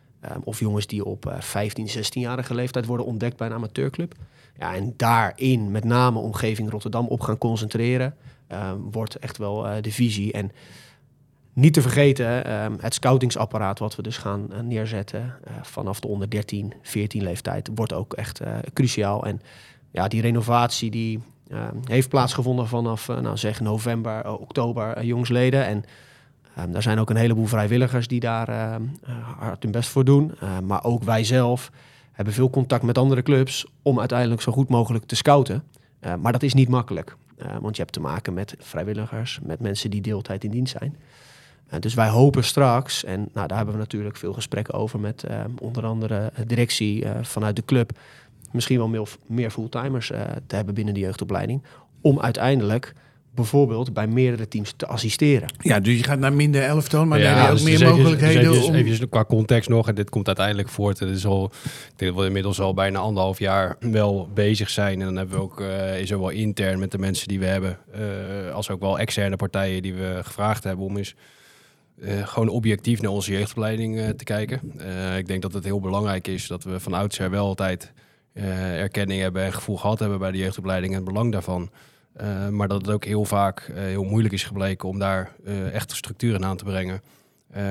[SPEAKER 6] of jongens die op uh, vijftien, zestienjarige leeftijd worden ontdekt bij een amateurclub. Ja, en daarin met name omgeving Rotterdam op gaan concentreren, um, wordt echt wel uh, de visie. En niet te vergeten, um, het scoutingsapparaat wat we dus gaan uh, neerzetten uh, vanaf de onder dertien, veertien leeftijd wordt ook echt uh, cruciaal. En ja, die renovatie die uh, heeft plaatsgevonden vanaf uh, nou zeg november, uh, oktober uh, jongsleden. En um, daar zijn ook een heleboel vrijwilligers die daar uh, uh, hard hun best voor doen. Uh, maar ook wij zelf hebben veel contact met andere clubs om uiteindelijk zo goed mogelijk te scouten. Uh, maar dat is niet makkelijk, uh, want je hebt te maken met vrijwilligers, met mensen die deeltijd in dienst zijn. Uh, dus wij hopen straks, en nou, daar hebben we natuurlijk veel gesprekken over met uh, onder andere directie uh, vanuit de club, misschien wel meer, meer fulltimers uh, te hebben binnen de jeugdopleiding, om uiteindelijk bijvoorbeeld bij meerdere teams te assisteren.
[SPEAKER 5] Ja, dus je gaat naar minder elftal, maar
[SPEAKER 7] Ja,
[SPEAKER 5] dan heb je ook
[SPEAKER 7] dus
[SPEAKER 5] meer
[SPEAKER 7] dus eventjes-
[SPEAKER 5] mogelijkheden
[SPEAKER 7] dus eventjes,
[SPEAKER 5] om...
[SPEAKER 7] eventjes qua context nog, en dit komt uiteindelijk voort. Het is al, ik denk dat we inmiddels al bijna anderhalf jaar wel bezig zijn. En dan hebben we ook uh, zowel intern met de mensen die we hebben, uh, als ook wel externe partijen die we gevraagd hebben om eens uh, gewoon objectief naar onze jeugdopleiding uh, te kijken. Uh, ik denk dat het heel belangrijk is dat we van oudsher wel altijd uh, erkenning hebben en gevoel gehad hebben bij de jeugdopleiding en het belang daarvan. Uh, maar dat het ook heel vaak uh, heel moeilijk is gebleken om daar uh, echte structuren aan te brengen. Uh,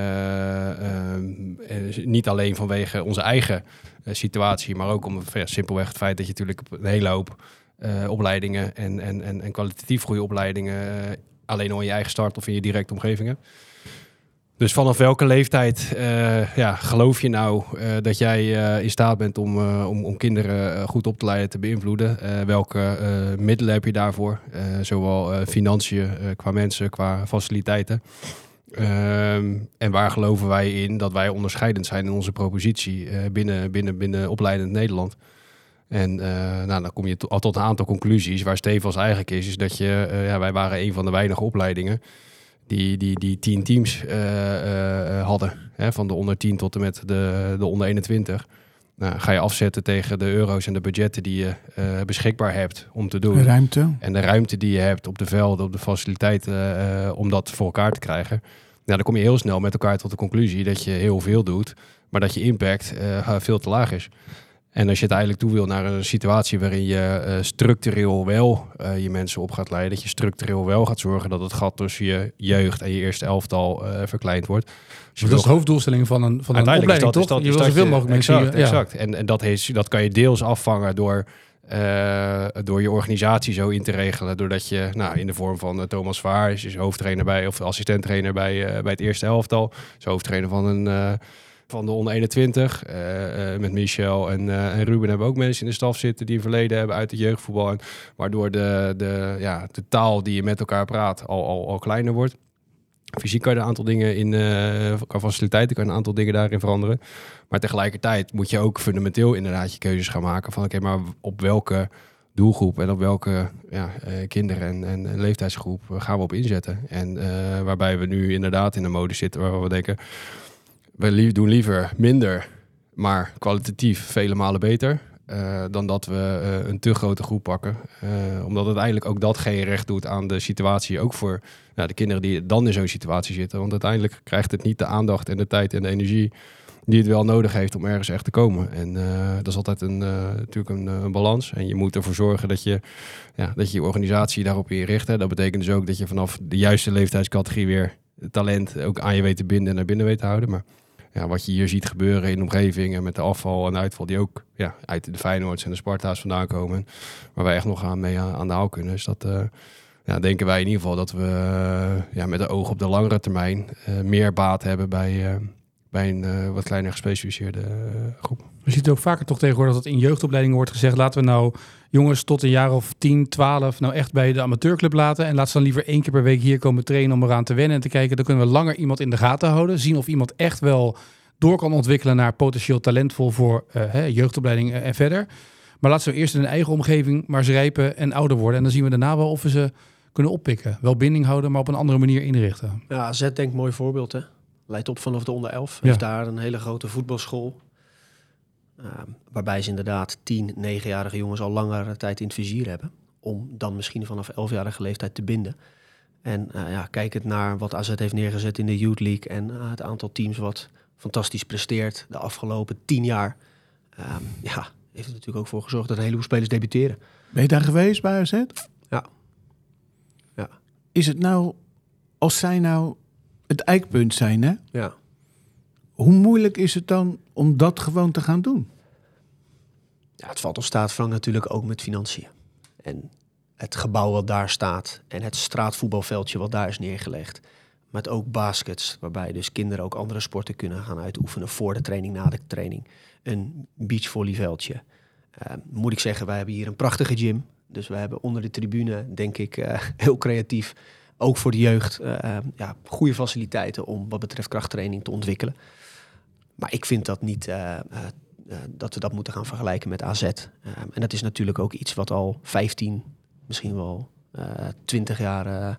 [SPEAKER 7] uh, niet alleen vanwege onze eigen uh, situatie, maar ook om ja, simpelweg het feit dat je natuurlijk een hele hoop uh, opleidingen en, en, en, en kwalitatief goede opleidingen uh, alleen al in je eigen start of in je directe omgeving hebt. Dus vanaf welke leeftijd uh, ja, geloof je nou uh, dat jij uh, in staat bent om, uh, om, om kinderen uh, goed op te leiden, te beïnvloeden? Uh, welke uh, middelen heb je daarvoor? Uh, zowel uh, financiën, uh, qua mensen, qua faciliteiten. Um, en waar geloven wij in dat wij onderscheidend zijn in onze propositie uh, binnen, binnen, binnen opleidend Nederland? En uh, nou, dan kom je to- al tot een aantal conclusies. Waar Stefans eigenlijk is, is dat je, uh, ja, wij waren een van de weinige opleidingen die, die, die tien teams uh, uh, hadden. Hè, van de onder tien tot en met de, de onder eenentwintig. Nou, ga je afzetten tegen de euro's en de budgetten die je uh, beschikbaar hebt om te doen.
[SPEAKER 5] Ruimte.
[SPEAKER 7] En de ruimte die je hebt op de velden, op de faciliteiten, uh, om dat voor elkaar te krijgen. Nou, dan kom je heel snel met elkaar tot de conclusie dat je heel veel doet, maar dat je impact uh, veel te laag is. En als je uiteindelijk toe wil naar een situatie waarin je uh, structureel wel uh, je mensen op gaat leiden, dat je structureel wel gaat zorgen dat het gat tussen je jeugd en je eerste elftal uh, verkleind wordt. Dus
[SPEAKER 1] Dat is de hoofddoelstelling van een, van een
[SPEAKER 7] uiteindelijk
[SPEAKER 1] opleiding,
[SPEAKER 7] is dat,
[SPEAKER 1] toch?
[SPEAKER 7] is dat,
[SPEAKER 1] Je
[SPEAKER 7] is
[SPEAKER 1] wil
[SPEAKER 7] dat
[SPEAKER 1] zoveel
[SPEAKER 7] je-
[SPEAKER 1] mogelijk mensen...
[SPEAKER 7] exact,
[SPEAKER 1] hier- ja.
[SPEAKER 7] exact. En, en dat, is, dat kan je deels afvangen door, uh, door je organisatie zo in te regelen. Doordat je nou, in de vorm van uh, Thomas Vaar, is, is hoofdtrainer bij, of assistenttrainer bij, uh, bij het eerste elftal. Is hoofdtrainer van een... Uh, van de onder eenentwintig. Uh, uh, met Michel en, uh, en Ruben hebben ook mensen in de staf zitten die een verleden hebben uit het jeugdvoetbal. En waardoor de, de, ja, de taal die je met elkaar praat al, al, al kleiner wordt. Fysiek kan je een aantal dingen in, uh, qua faciliteiten kan je een aantal dingen daarin veranderen. Maar tegelijkertijd moet je ook fundamenteel inderdaad je keuzes gaan maken van oké, okay, maar op welke doelgroep en op welke ja, uh, kinderen en, en, en leeftijdsgroep gaan we op inzetten. En uh, waarbij we nu inderdaad in een mode zitten waar we denken, we doen liever minder, maar kwalitatief vele malen beter. Uh, dan dat we uh, een te grote groep pakken. Uh, omdat uiteindelijk ook dat geen recht doet aan de situatie. Ook voor nou, de kinderen die dan in zo'n situatie zitten. Want uiteindelijk krijgt het niet de aandacht en de tijd en de energie die het wel nodig heeft om ergens echt te komen. En uh, dat is altijd een, uh, natuurlijk een, een balans. En je moet ervoor zorgen dat je ja, dat je, je organisatie daarop inricht. Hè. Dat betekent dus ook dat je vanaf de juiste leeftijdscategorie weer talent ook aan je weet te binden en naar binnen weet te houden. Maar ja, wat je hier ziet gebeuren in de omgeving en met de afval en de uitval die ook ja, uit de Feyenoords en de Sparta's vandaan komen, waar wij echt nog aan mee aan, aan de haal kunnen. Dus dat uh, ja, denken wij in ieder geval dat we uh, ja, met de oog op de langere termijn uh, meer baat hebben bij, uh, bij een uh, wat kleiner gespecialiseerde uh, groep.
[SPEAKER 1] We zien het ook vaker toch tegenwoordig dat in jeugdopleidingen wordt gezegd, laten we nou jongens tot een jaar of tien, twaalf nou echt bij de amateurclub laten. En laat ze dan liever één keer per week hier komen trainen om eraan te wennen en te kijken. Dan kunnen we langer iemand in de gaten houden. Zien of iemand echt wel door kan ontwikkelen naar potentieel talentvol voor uh, hè, jeugdopleiding en verder. Maar laten ze eerst in hun eigen omgeving maar eens rijpen en ouder worden. En dan zien we daarna wel of we ze kunnen oppikken. Wel binding houden, maar op een andere manier inrichten.
[SPEAKER 6] Ja, A Z denk ik mooi voorbeeld, hè. Leidt op vanaf de onder elf.
[SPEAKER 1] Ja.
[SPEAKER 6] Heeft daar een hele grote voetbalschool. Uh, waarbij ze inderdaad tien, negenjarige jongens al langere tijd in het vizier hebben. Om dan misschien vanaf elfjarige leeftijd te binden. En uh, ja, kijk het naar wat A Z heeft neergezet in de Youth League. En uh, het aantal teams wat fantastisch presteert de afgelopen tien jaar. Um, ja, heeft er natuurlijk ook voor gezorgd dat een heleboel spelers debuteren.
[SPEAKER 5] Ben je daar geweest bij A Z?
[SPEAKER 6] Ja. Ja.
[SPEAKER 5] Is het nou, als zij nou het eikpunt zijn, hè?
[SPEAKER 6] Ja.
[SPEAKER 5] Hoe moeilijk is het dan om dat gewoon te gaan doen?
[SPEAKER 6] Ja, het valt of staat Frank natuurlijk ook met financiën. En het gebouw wat daar staat en het straatvoetbalveldje wat daar is neergelegd. Met ook baskets, waarbij dus kinderen ook andere sporten kunnen gaan uitoefenen voor de training, na de training. Een beachvolleyveldje. Uh, moet ik zeggen, wij hebben hier een prachtige gym. Dus we hebben onder de tribune, denk ik, uh, heel creatief ook voor de jeugd uh, ja, goede faciliteiten om wat betreft krachttraining te ontwikkelen. Maar ik vind dat niet uh, uh, uh, dat we dat moeten gaan vergelijken met A Z. Uh, en dat is natuurlijk ook iets wat al vijftien, misschien wel uh, twintig jaar uh,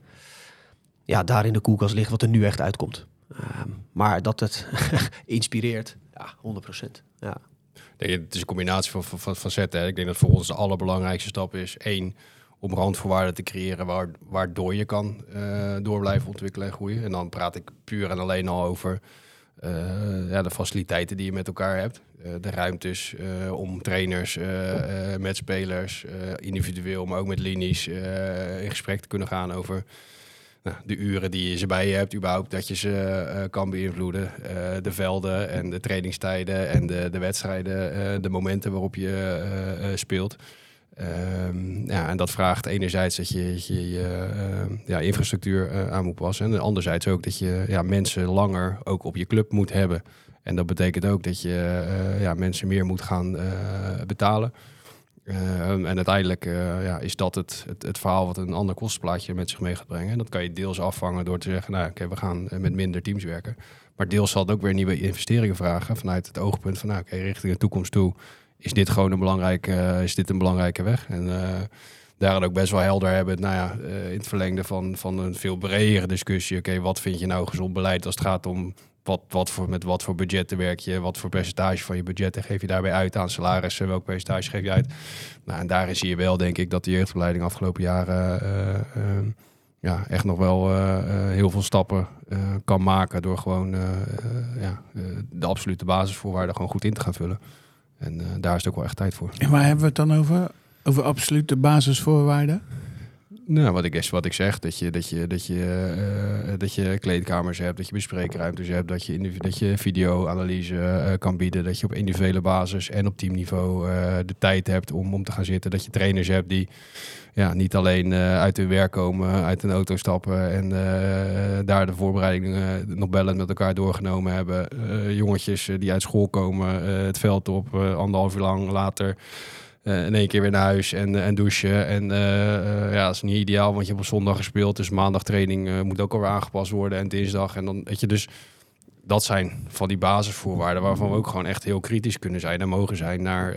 [SPEAKER 6] ja, daar in de koelkast ligt, wat er nu echt uitkomt. Uh, maar dat het inspireert, ja, honderd procent. Ja.
[SPEAKER 7] Nee, het is een combinatie van, van facetten. Ik denk dat voor ons de allerbelangrijkste stap is één, om randvoorwaarden te creëren waar, waardoor je kan uh, door blijven ontwikkelen en groeien. En dan praat ik puur en alleen al over uh, ja, de faciliteiten die je met elkaar hebt. Uh, de ruimtes uh, om trainers, uh, uh, met spelers, uh, individueel, maar ook met linies uh, in gesprek te kunnen gaan over nou, de uren die je ze bij je hebt, überhaupt dat je ze uh, kan beïnvloeden. Uh, de velden en de trainingstijden en de, de wedstrijden, uh, de momenten waarop je uh, uh, speelt. Um, ja, en dat vraagt enerzijds dat je je, je uh, ja, infrastructuur uh, aan moet passen. En anderzijds ook dat je ja, mensen langer ook op je club moet hebben. En dat betekent ook dat je uh, ja, mensen meer moet gaan uh, betalen. Uh, en uiteindelijk uh, ja, is dat het, het, het verhaal wat een ander kostenplaatje met zich mee gaat brengen. En dat kan je deels afvangen door te zeggen, nou oké, okay, we gaan met minder teams werken. Maar deels zal het ook weer nieuwe investeringen vragen vanuit het oogpunt van, nou oké, okay, richting de toekomst toe. Is dit gewoon een belangrijke, uh, is dit een belangrijke weg? En uh, daarin ook best wel helder hebben, nou ja, uh, in het verlengde van, van een veel bredere discussie. Oké, okay, wat vind je nou gezond beleid als het gaat om wat, wat voor, met wat voor budgetten werk je? Wat voor percentage van je budgetten geef je daarbij uit aan salarissen? Welk percentage geef je uit? Nou, en daarin zie je wel, denk ik, dat de jeugdopleiding afgelopen jaren uh, uh, ja, echt nog wel uh, uh, heel veel stappen uh, kan maken door gewoon uh, uh, ja, uh, de absolute basisvoorwaarden gewoon goed in te gaan vullen. En uh, daar is het ook wel echt tijd voor.
[SPEAKER 5] En waar hebben we het dan over? Over absolute basisvoorwaarden?
[SPEAKER 7] Nou, wat ik, wat ik zeg, dat je, dat, je, dat, je, uh, dat je kleedkamers hebt, dat je bespreekruimtes hebt, dat je, dat je video-analyse uh, kan bieden, dat je op individuele basis en op teamniveau uh, de tijd hebt om, om te gaan zitten, dat je trainers hebt die ja, niet alleen uh, uit hun werk komen, uit een auto stappen en uh, daar de voorbereidingen uh, nog bellend met elkaar doorgenomen hebben. Uh, jongetjes uh, die uit school komen, uh, het veld op, uh, anderhalf uur lang later uh, in één keer weer naar huis en, uh, en douchen. En uh, uh, ja, dat is niet ideaal, want je hebt op zondag gespeeld, dus maandag training uh, moet ook alweer aangepast worden en dinsdag. En dan weet je dus, dat zijn van die basisvoorwaarden waarvan we ook gewoon echt heel kritisch kunnen zijn en mogen zijn naar, uh,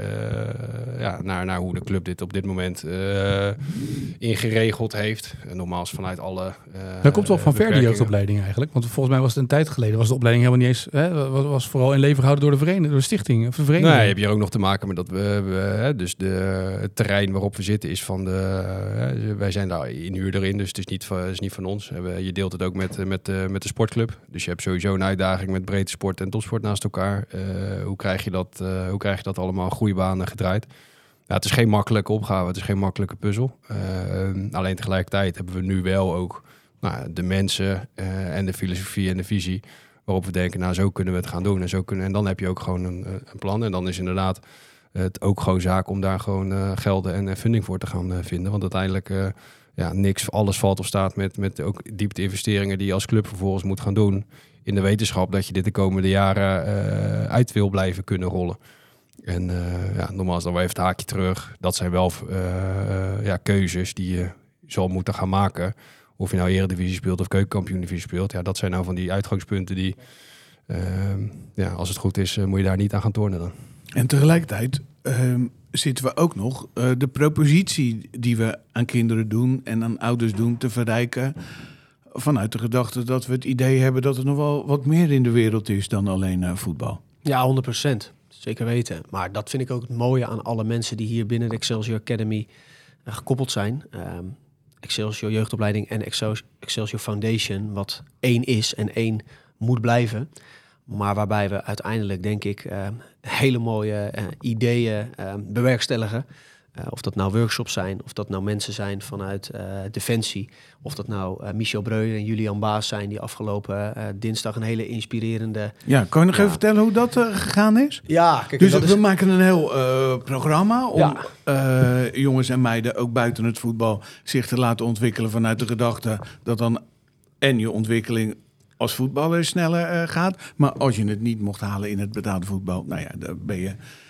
[SPEAKER 7] ja, naar, naar hoe de club dit op dit moment uh, ingeregeld heeft. En nogmaals vanuit alle uh,
[SPEAKER 1] Dat komt wel van ver, de jeugdopleiding eigenlijk. Want volgens mij was het een tijd geleden, was de opleiding helemaal niet eens, hè, was, was vooral in leven gehouden door de vereniging, door de stichting, of de vereniging.
[SPEAKER 7] Nee, je hebt hier ook nog te maken met dat we, we hè, dus de, het terrein waarop we zitten is van de, hè, wij zijn daar inhuurder in, dus het is niet van, het is niet van ons. Je deelt het ook met, met, met de sportclub, dus je hebt sowieso een uitdaging met breedte sport en topsport naast elkaar. Uh, hoe, krijg je dat, uh, hoe krijg je dat allemaal groeibanen gedraaid? Ja, het is geen makkelijke opgave, het is geen makkelijke puzzel. Uh, alleen tegelijkertijd hebben we nu wel ook nou, de mensen uh, en de filosofie en de visie waarop we denken, nou zo kunnen we het gaan doen. En, zo kunnen, en dan heb je ook gewoon een, een plan. En dan is inderdaad het ook gewoon zaak om daar gewoon uh, gelden en funding voor te gaan uh, vinden. Want uiteindelijk uh, ja, niks, alles valt of staat met, met ook diepte investeringen die je als club vervolgens moet gaan doen. In de wetenschap dat je dit de komende jaren uh, uit wil blijven kunnen rollen. En uh, ja, nogmaals, dan weer even het haakje terug. Dat zijn wel uh, uh, ja, keuzes die je zal moeten gaan maken. Of je nou Eredivisie speelt of Keukenkampioen-divisie speelt. Ja, dat zijn nou van die uitgangspunten die, uh, ja, als het goed is, uh, moet je daar niet aan gaan tornen dan.
[SPEAKER 5] En tegelijkertijd uh, zitten we ook nog uh, de propositie die we aan kinderen doen en aan ouders doen te verrijken. Vanuit de gedachte dat we het idee hebben dat er nog wel wat meer in de wereld is dan alleen uh, voetbal.
[SPEAKER 6] Ja, honderd procent. Zeker weten. Maar dat vind ik ook het mooie aan alle mensen die hier binnen de Excelsior Academy uh, gekoppeld zijn. Um, Excelsior Jeugdopleiding en Excelsior Foundation, wat één is en één moet blijven. Maar waarbij we uiteindelijk, denk ik, uh, hele mooie uh, ideeën uh, bewerkstelligen. Uh, of dat nou workshops zijn, of dat nou mensen zijn vanuit uh, Defensie. Of dat nou uh, Michel Breuer en Julian Baas zijn die afgelopen uh, dinsdag een hele inspirerende...
[SPEAKER 5] Ja, kan je nog
[SPEAKER 6] ja.
[SPEAKER 5] even vertellen hoe dat uh, gegaan is?
[SPEAKER 6] Ja, kijk,
[SPEAKER 5] dus
[SPEAKER 6] dat
[SPEAKER 5] we
[SPEAKER 6] is...
[SPEAKER 5] maken een heel uh, programma om
[SPEAKER 6] Ja.
[SPEAKER 5] uh, jongens en meiden, ook buiten het voetbal, zich te laten ontwikkelen vanuit de gedachte dat dan en je ontwikkeling als voetballer sneller uh, gaat. Maar als je het niet mocht halen in het betaalde voetbal, nou ja, dan ben je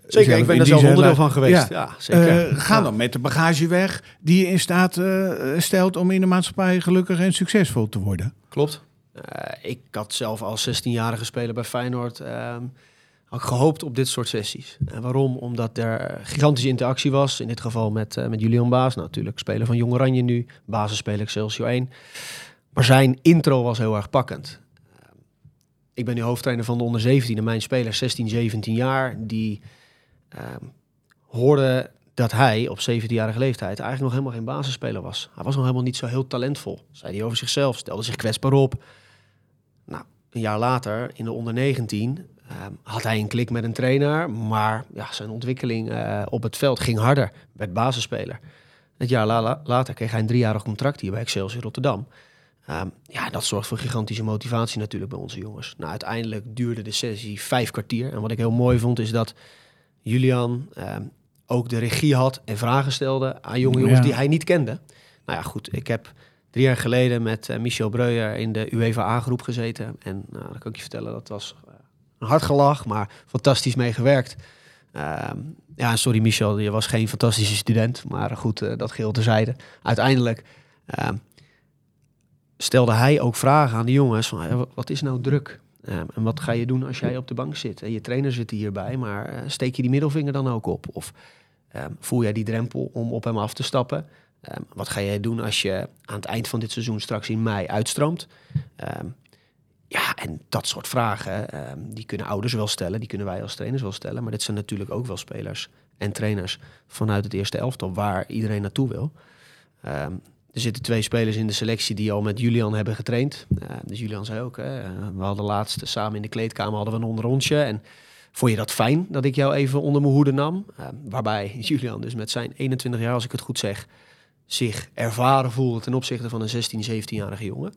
[SPEAKER 6] Zeker, ik ben er zelf onderdeel van geweest. Ja, ja zeker.
[SPEAKER 5] Uh, ga
[SPEAKER 6] ja.
[SPEAKER 5] dan met de bagage weg die je in staat uh, stelt om in de maatschappij gelukkig en succesvol te worden.
[SPEAKER 6] Klopt. Uh, ik had zelf als zestienjarige speler bij Feyenoord uh, had gehoopt op dit soort sessies. En waarom? Omdat er gigantische interactie was. In dit geval met, uh, met Julian Baas. Nou, natuurlijk speler van Jong Oranje nu. Basisspeler Excelsior één. Maar zijn intro was heel erg pakkend. Uh, ik ben nu hoofdtrainer van de onder zeventien. En mijn speler zestien, zeventien jaar. Die uh, hoorde dat hij op zeventienjarige leeftijd eigenlijk nog helemaal geen basisspeler was. Hij was nog helemaal niet zo heel talentvol. Zei hij over zichzelf. Stelde zich kwetsbaar op. Nou, een jaar later, in de onder negentien, uh, had hij een klik met een trainer. Maar ja, zijn ontwikkeling uh, op het veld ging harder. Werd basisspeler. Het jaar la- later kreeg hij een driejarig contract hier bij Excelsior Rotterdam. Um, ja, dat zorgt voor gigantische motivatie natuurlijk bij onze jongens. Nou, uiteindelijk duurde de sessie vijf kwartier. En wat ik heel mooi vond, is dat Julian um, ook de regie had en vragen stelde aan jonge jongens ja. die hij niet kende. Nou ja, goed, ik heb drie jaar geleden met uh, Michel Breuer in de UEFA A-groep gezeten. En nou, dan kan ik je vertellen, dat was uh, een hard gelach, maar fantastisch mee gewerkt. Uh, ja, sorry Michel, je was geen fantastische student, maar goed, uh, dat geheel terzijde. Uiteindelijk uh, stelde hij ook vragen aan de jongens van, uh, wat is nou druk? Uh, en wat ga je doen als jij op de bank zit? En je trainer zit hierbij, maar uh, steek je die middelvinger dan ook op? Of uh, voel jij die drempel om op hem af te stappen? Um, wat ga jij doen als je aan het eind van dit seizoen straks in mei uitstroomt? Um, ja, en dat soort vragen, um, die kunnen ouders wel stellen, die kunnen wij als trainers wel stellen. Maar dit zijn natuurlijk ook wel spelers en trainers vanuit het eerste elftal waar iedereen naartoe wil. Um, er zitten twee spelers in de selectie die al met Julian hebben getraind. Uh, dus Julian zei ook, hè, we hadden laatst samen in de kleedkamer hadden we een onderrondje. En vond je dat fijn dat ik jou even onder mijn hoede nam? Uh, waarbij Julian dus met zijn eenentwintig jaar, als ik het goed zeg, zich ervaren voelde ten opzichte van een zestien, zeventienjarige jongen.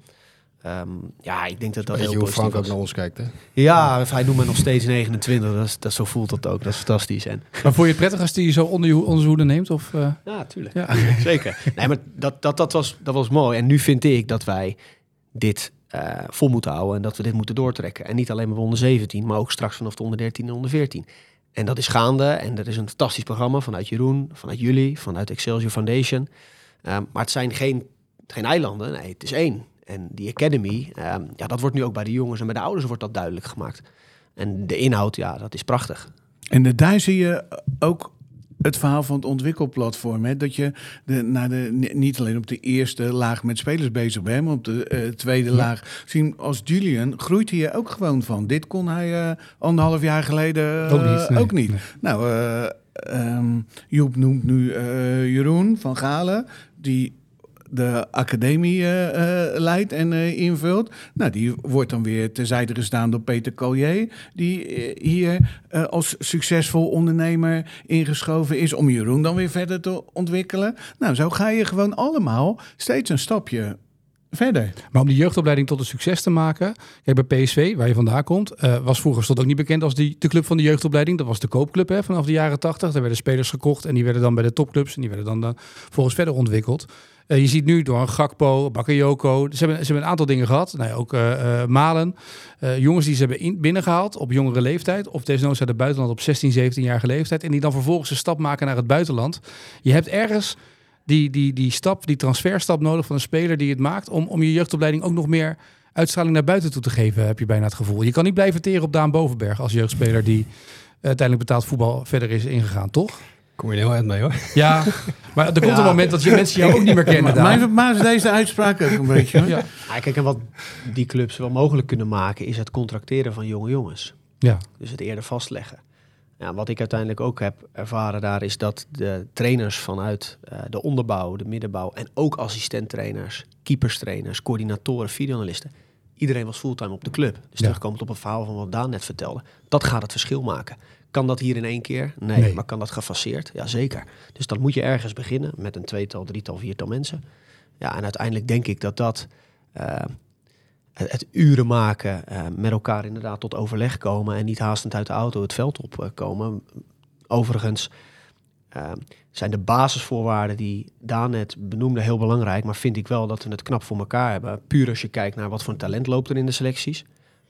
[SPEAKER 6] Um, ja, ik denk dat dat
[SPEAKER 7] Weet
[SPEAKER 6] heel
[SPEAKER 7] je hoe
[SPEAKER 6] positief
[SPEAKER 7] Frank ook
[SPEAKER 6] was.
[SPEAKER 7] naar ons kijkt, hè?
[SPEAKER 6] Ja, hij noemt me nog steeds negenentwintig. Dat is, dat, zo voelt dat ook. Dat is fantastisch. En...
[SPEAKER 1] Maar vond je het prettig als die je zo onder je onder zijn hoede neemt? Of, uh...
[SPEAKER 6] Ja, tuurlijk.
[SPEAKER 1] Ja.
[SPEAKER 6] Zeker. Nee, maar dat, dat, dat, was, dat was mooi. En nu vind ik dat wij dit uh, vol moeten houden en dat we dit moeten doortrekken. En niet alleen maar onder zeventien, maar ook straks vanaf de onder dertien en onder veertien. En dat is gaande. En dat is een fantastisch programma vanuit Jeroen, vanuit jullie, vanuit Excelsior Foundation. Um, maar het zijn geen, geen eilanden. Nee, het is één. En die academy, um, ja, dat wordt nu ook bij de jongens en bij de ouders wordt dat duidelijk gemaakt. En de inhoud, ja, dat is prachtig.
[SPEAKER 5] En de, daar zie je ook het verhaal van het ontwikkelplatform. Hè? Dat je de, naar de, niet alleen op de eerste laag met spelers bezig bent, maar op de uh, tweede ja. laag. Zien, als Julian groeit hij ook gewoon van. Dit kon hij uh, anderhalf jaar geleden uh, ook niet. Nee. Ook niet. Nee. Nou, uh, um, Joep noemt nu uh, Jeroen van Galen, die de academie uh, uh, leidt en uh, invult. Nou, die wordt dan weer terzijde gestaan door Peter Collier, die uh, hier uh, als succesvol ondernemer ingeschoven is om Jeroen dan weer verder te ontwikkelen. Nou, zo ga je gewoon allemaal steeds een stapje verder.
[SPEAKER 1] Maar om die jeugdopleiding tot een succes te maken, kijk, bij P S V, waar je vandaan komt, uh, was vroeger stond ook niet bekend als die, de club van de jeugdopleiding. Dat was de koopclub, hè, vanaf de jaren tachtig. Daar werden spelers gekocht en die werden dan bij de topclubs en die werden dan, dan volgens verder ontwikkeld. Uh, je ziet nu door een Gakpo, Bakayoko, ze hebben, ze hebben een aantal dingen gehad. Nou ja, ook uh, uh, Malen. Uh, jongens die ze hebben in, binnengehaald op jongere leeftijd. Of desnoods uit het buitenland op zestien, zeventienjarige leeftijd. En die dan vervolgens een stap maken naar het buitenland. Je hebt ergens die, die, die stap, die transferstap nodig van een speler die het maakt om, om je jeugdopleiding ook nog meer uitstraling naar buiten toe te geven, heb je bijna het gevoel. Je kan niet blijven teren op Daan Bovenberg als jeugdspeler die uh, uiteindelijk betaald voetbal verder is ingegaan, toch?
[SPEAKER 7] Kom je er heel uit mee, hoor.
[SPEAKER 1] Ja, maar er komt ja. een moment dat je mensen jou ook niet meer kennen.
[SPEAKER 5] Mij verbaast deze uitspraak ook een beetje. Hoor.
[SPEAKER 6] Ja. Ja, kijk, en wat die clubs wel mogelijk kunnen maken, is het contracteren van jonge jongens.
[SPEAKER 1] Ja.
[SPEAKER 6] Dus het eerder vastleggen. Ja, wat ik uiteindelijk ook heb ervaren daar, is dat de trainers vanuit uh, de onderbouw, de middenbouw en ook assistenttrainers, keeperstrainers, coördinatoren, videoanalisten, iedereen was fulltime op de club. Dus ja. terugkomend op het verhaal van wat Daan net vertelde, dat gaat het verschil maken. Kan dat hier in één keer? Nee. nee. Maar kan dat gefaseerd? Ja, zeker. Dus dan moet je ergens beginnen met een tweetal, drietal, viertal mensen. Ja, en uiteindelijk denk ik dat dat uh, het, het uren maken, uh, met elkaar inderdaad tot overleg komen en niet haastend uit de auto het veld op uh, komen. Overigens uh, zijn de basisvoorwaarden die Daan net benoemde heel belangrijk, maar vind ik wel dat we het knap voor elkaar hebben. Puur als je kijkt naar wat voor een talent loopt er in de selecties.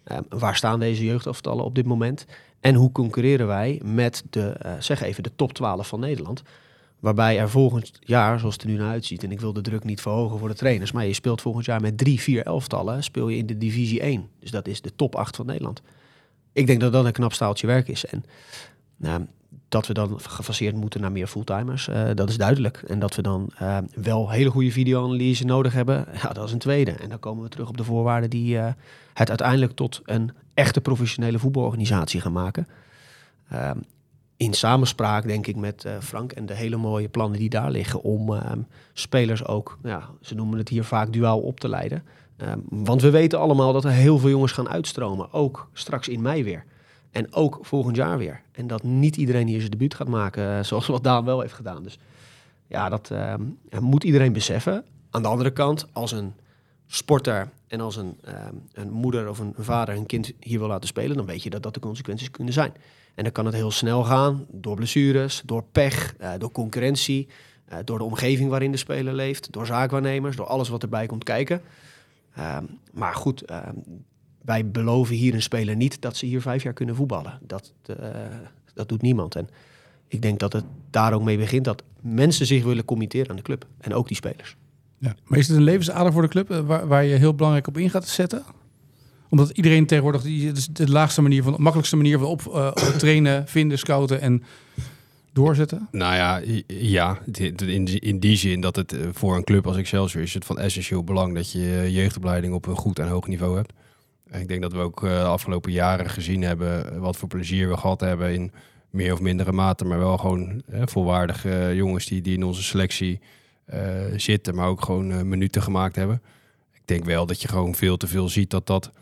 [SPEAKER 6] Uh, waar staan deze jeugdelftallen op dit moment? En hoe concurreren wij met de, uh, zeg even, de top twaalf van Nederland? Waarbij er volgend jaar, zoals het er nu naar uitziet, en ik wil de druk niet verhogen voor de trainers, maar je speelt volgend jaar met drie, vier elftallen, speel je in de divisie één. Dus dat is de top acht van Nederland. Ik denk dat dat een knap staaltje werk is. En nou, dat we dan gefaseerd moeten naar meer fulltimers, uh, dat is duidelijk. En dat we dan uh, wel hele goede videoanalyse nodig hebben, ja, dat is een tweede. En dan komen we terug op de voorwaarden die uh, het uiteindelijk tot een echte professionele voetbalorganisatie gaan maken. Uh, in samenspraak, denk ik, met uh, Frank en de hele mooie plannen die daar liggen om uh, spelers ook, ja, ze noemen het hier vaak duaal op te leiden. Uh, want we weten allemaal dat er heel veel jongens gaan uitstromen, ook straks in mei weer. En ook volgend jaar weer. En dat niet iedereen hier zijn debuut gaat maken, uh, zoals wat Daan wel heeft gedaan. Dus ja, dat uh, moet iedereen beseffen. Aan de andere kant, als een sporter en als een, uh, een moeder of een vader een kind hier wil laten spelen, dan weet je dat dat de consequenties kunnen zijn. En dan kan het heel snel gaan, door blessures, door pech, uh, door concurrentie, uh, door de omgeving waarin de speler leeft, door zaakwaarnemers, door alles wat erbij komt kijken. Uh, maar goed, uh, wij beloven hier een speler niet dat ze hier vijf jaar kunnen voetballen. Dat, uh, dat doet niemand. En ik denk dat het daar ook mee begint, dat mensen zich willen committeren aan de club. En ook die spelers.
[SPEAKER 1] Ja. Maar is het een levensader voor de club uh, waar, waar je heel belangrijk op in gaat zetten? Omdat iedereen tegenwoordig die, de laagste manier van, de makkelijkste manier van op, uh, trainen, vinden, scouten en doorzetten?
[SPEAKER 7] Nou ja, ja in, in die zin dat het voor een club als Excelsior is het van essentieel belang dat je jeugdopleiding op een goed en hoog niveau hebt. Ik denk dat we ook de afgelopen jaren gezien hebben wat voor plezier we gehad hebben in meer of mindere mate, maar wel gewoon hè, volwaardige jongens die, die in onze selectie uh, zitten, maar ook gewoon uh, minuten gemaakt hebben. Ik denk wel dat je gewoon veel te veel ziet dat dat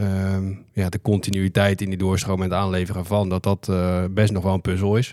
[SPEAKER 7] um, ja, de continuïteit in die doorstroom en het aanleveren van, dat dat uh, best nog wel een puzzel is.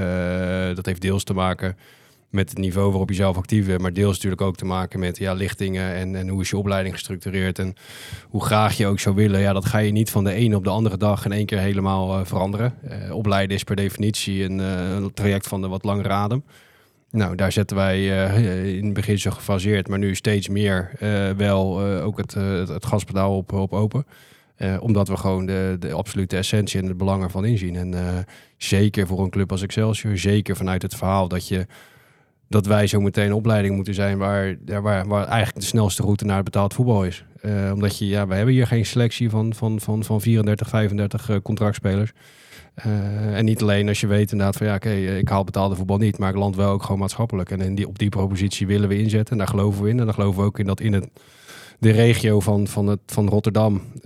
[SPEAKER 7] Uh, dat heeft deels te maken met het niveau waarop je zelf actief bent, maar deels natuurlijk ook te maken met ja, lichtingen en, en hoe is je opleiding gestructureerd en hoe graag je ook zou willen. Ja, dat ga je niet van de ene op de andere dag in één keer helemaal uh, veranderen. Uh, opleiden is per definitie een, uh, een traject van de wat langere adem. Nou, daar zetten wij uh, in het begin zo gefaseerd, maar nu steeds meer uh, wel uh, ook het, uh, het gaspedaal op, op open. Uh, omdat we gewoon de, de absolute essentie en het belang ervan inzien. En uh, zeker voor een club als Excelsior, zeker vanuit het verhaal dat je dat wij zo meteen een opleiding moeten zijn waar, waar, waar eigenlijk de snelste route naar het betaald voetbal is. Uh, omdat je, ja, we hebben hier geen selectie van, van, van, van vierendertig, vijfendertig uh, contractspelers. Uh, en niet alleen als je weet inderdaad van ja, oké, okay, ik haal betaalde voetbal niet, maar ik land wel ook gewoon maatschappelijk. En in die, op die propositie willen we inzetten en daar geloven we in. En daar geloven we ook in dat in het, de regio van, van, het, van Rotterdam uh,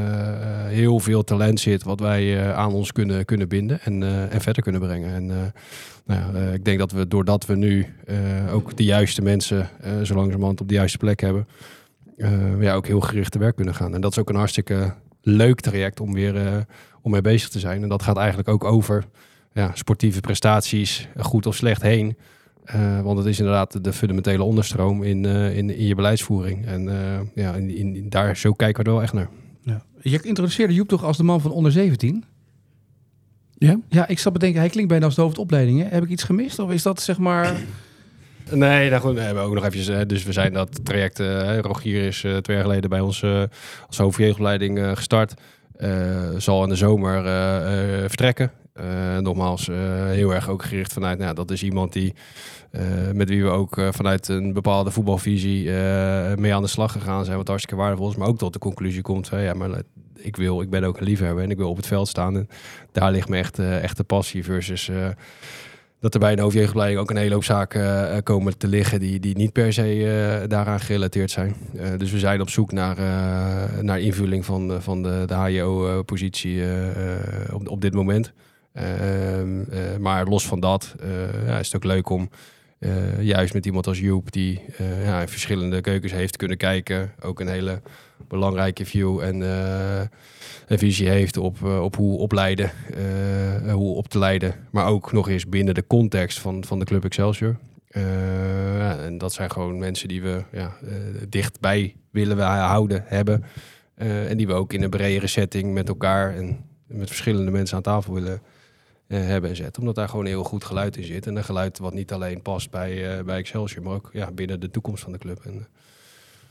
[SPEAKER 7] heel veel talent zit wat wij uh, aan ons kunnen, kunnen binden en, uh, en verder kunnen brengen. En uh, nou ja, uh, ik denk dat we doordat we nu uh, ook de juiste mensen uh, zo langzamerhand op de juiste plek hebben, uh, ja, ook heel gericht te werk kunnen gaan. En dat is ook een hartstikke leuk traject om weer uh, om mee bezig te zijn. En dat gaat eigenlijk ook over ja, sportieve prestaties, goed of slecht heen. Uh, want het is inderdaad de fundamentele onderstroom in, uh, in, in je beleidsvoering. En uh, ja, in, in, daar, zo kijken we er wel echt naar.
[SPEAKER 1] Ja. Je introduceerde Joep toch als de man van onder zeventien?
[SPEAKER 5] Ja?
[SPEAKER 1] Ja, ik zat bedenken, hij klinkt bijna als de hoofdopleiding. Hè? Heb ik iets gemist? Of is dat zeg maar...
[SPEAKER 7] Nee, nou goed, we hebben ook nog even. Dus we zijn dat traject. Uh, Rogier is uh, twee jaar geleden bij ons uh, als hoofdjeugdopleiding uh, gestart. Uh, zal in de zomer uh, uh, vertrekken. Uh, nogmaals, uh, heel erg ook gericht vanuit. Nou, dat is iemand die uh, met wie we ook uh, vanuit een bepaalde voetbalvisie uh, mee aan de slag gegaan zijn. Wat hartstikke waardevol is. Maar ook tot de conclusie komt van ja, maar ik wil, ik ben ook een liefhebber en ik wil op het veld staan. En daar ligt me echt, uh, echt de passie versus. Uh, dat er bij een hoofdjeugdopleiding ook een hele hoop zaken uh, komen te liggen die, die niet per se uh, daaraan gerelateerd zijn. Uh, dus we zijn op zoek naar, uh, naar invulling van, uh, van de, de H J O-positie uh, uh, op, op dit moment. Uh, uh, maar los van dat uh, ja, is het ook leuk om uh, juist met iemand als Joep die uh, ja, in verschillende keukens heeft kunnen kijken. Ook een hele belangrijke view en uh, een visie heeft op, uh, op hoe opleiden, uh, hoe op te leiden. Maar ook nog eens binnen de context van, van de Club Excelsior. Uh, ja, en dat zijn gewoon mensen die we ja, uh, dichtbij willen houden, hebben. Uh, en die we ook in een bredere setting met elkaar en met verschillende mensen aan tafel willen uh, hebben en zetten. Omdat daar gewoon een heel goed geluid in zit. En een geluid wat niet alleen past bij, uh, bij Excelsior, maar ook ja, binnen de toekomst van de club. En,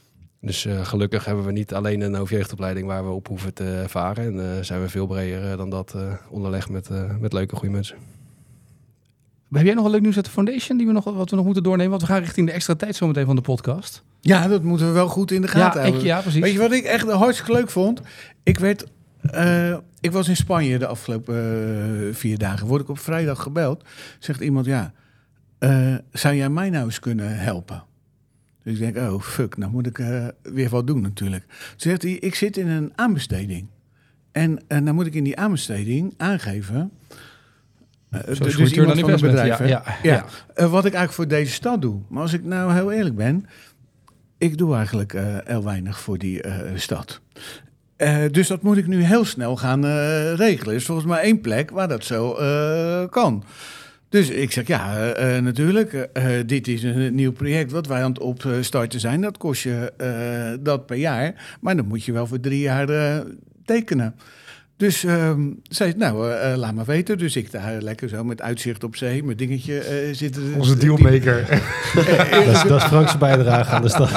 [SPEAKER 7] Dus uh, gelukkig hebben we niet alleen een hoofdjeugdopleiding waar we op hoeven te varen. En uh, zijn we veel breder uh, dan dat uh, onderlegd met, uh, met leuke, goede mensen.
[SPEAKER 1] Heb jij nog een leuk nieuws uit de Foundation die we nog, wat we nog moeten doornemen? Want we gaan richting de extra tijd zometeen van de podcast.
[SPEAKER 5] Ja, dat moeten we wel goed in de gaten
[SPEAKER 1] ja,
[SPEAKER 5] houden.
[SPEAKER 1] Ik, ja, precies.
[SPEAKER 5] Weet je wat ik echt hartstikke leuk vond? Ik werd... Uh, ik was in Spanje de afgelopen uh, vier dagen. Word ik op vrijdag gebeld. Zegt iemand, ja, uh, zou jij mij nou eens kunnen helpen? Dus ik denk, oh fuck, nou moet ik uh, weer wat doen natuurlijk. Toen zegt hij, ik zit in een aanbesteding. En uh, nou moet ik in die aanbesteding aangeven... Uh, dus dus iemand van het bedrijf, ja, ja, ja. ja. Uh, wat ik eigenlijk voor deze stad doe. Maar als ik nou heel eerlijk ben... ik doe eigenlijk uh, heel weinig voor die uh, stad. Uh, dus dat moet ik nu heel snel gaan uh, regelen. Er is volgens mij één plek waar dat zo uh, kan. Dus ik zeg, ja, uh, natuurlijk. Uh, dit is een nieuw project wat wij aan het opstarten zijn. Dat kost je uh, dat per jaar. Maar dan moet je wel voor drie jaar uh, tekenen. Dus uh, zei het, nou, uh, laat maar weten. Dus ik daar lekker zo met uitzicht op zee, mijn dingetje uh, zitten.
[SPEAKER 1] Onze dealmaker.
[SPEAKER 6] dat, is, dat is Frank's bijdrage aan de stad.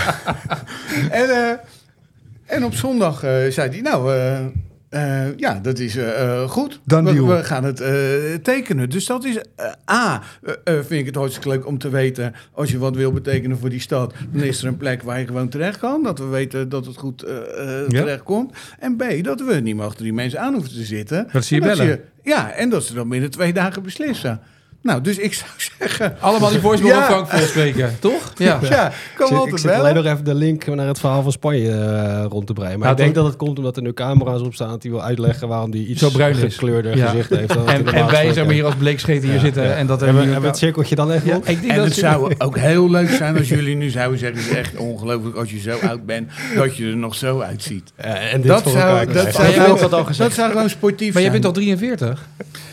[SPEAKER 5] en, uh, en op zondag uh, zei hij, nou, uh, uh, ja, dat is uh, goed. We, we gaan het uh, tekenen. Dus dat is, uh, A, uh, uh, vind ik het hartstikke leuk om te weten, als je wat wil betekenen voor die stad, dan is er een plek waar je gewoon terecht kan. Dat we weten dat het goed uh, ja. terecht komt. En B, dat we niet meer achter die mensen aan hoeven te zitten.
[SPEAKER 1] Dat zie je bellen.
[SPEAKER 5] Je, ja, en dat ze dan binnen twee dagen beslissen. Nou, dus ik zou zeggen...
[SPEAKER 1] Allemaal die voicemail ja. van Frank volspreken, toch?
[SPEAKER 5] Ja, ja kom
[SPEAKER 6] ik,
[SPEAKER 5] altijd
[SPEAKER 6] Ik zit alleen nog even de link naar het verhaal van Spanje uh, rond te breien. Maar nou, ik denk dat het komt omdat er nu camera's op staan die wil uitleggen waarom die iets
[SPEAKER 1] zo bruin
[SPEAKER 6] gekleurder
[SPEAKER 1] ja.
[SPEAKER 6] gezicht heeft. Dan
[SPEAKER 1] en en wij zijn hier als bleekscheten hier ja. zitten. Ja. En dat hebben
[SPEAKER 6] we, we het cirkeltje dan echt
[SPEAKER 5] ja.
[SPEAKER 6] op.
[SPEAKER 5] Ik denk en dat het zou ook heel leuk zijn als jullie nu zouden zeggen, het is echt ongelooflijk als je zo oud bent, dat je er nog zo uitziet.
[SPEAKER 6] Ja, en dit
[SPEAKER 5] dat zou, dat, zou,
[SPEAKER 6] ja,
[SPEAKER 5] dat, dat, dat zou gewoon sportief
[SPEAKER 1] maar
[SPEAKER 5] zijn.
[SPEAKER 1] Maar je bent toch drieënveertig?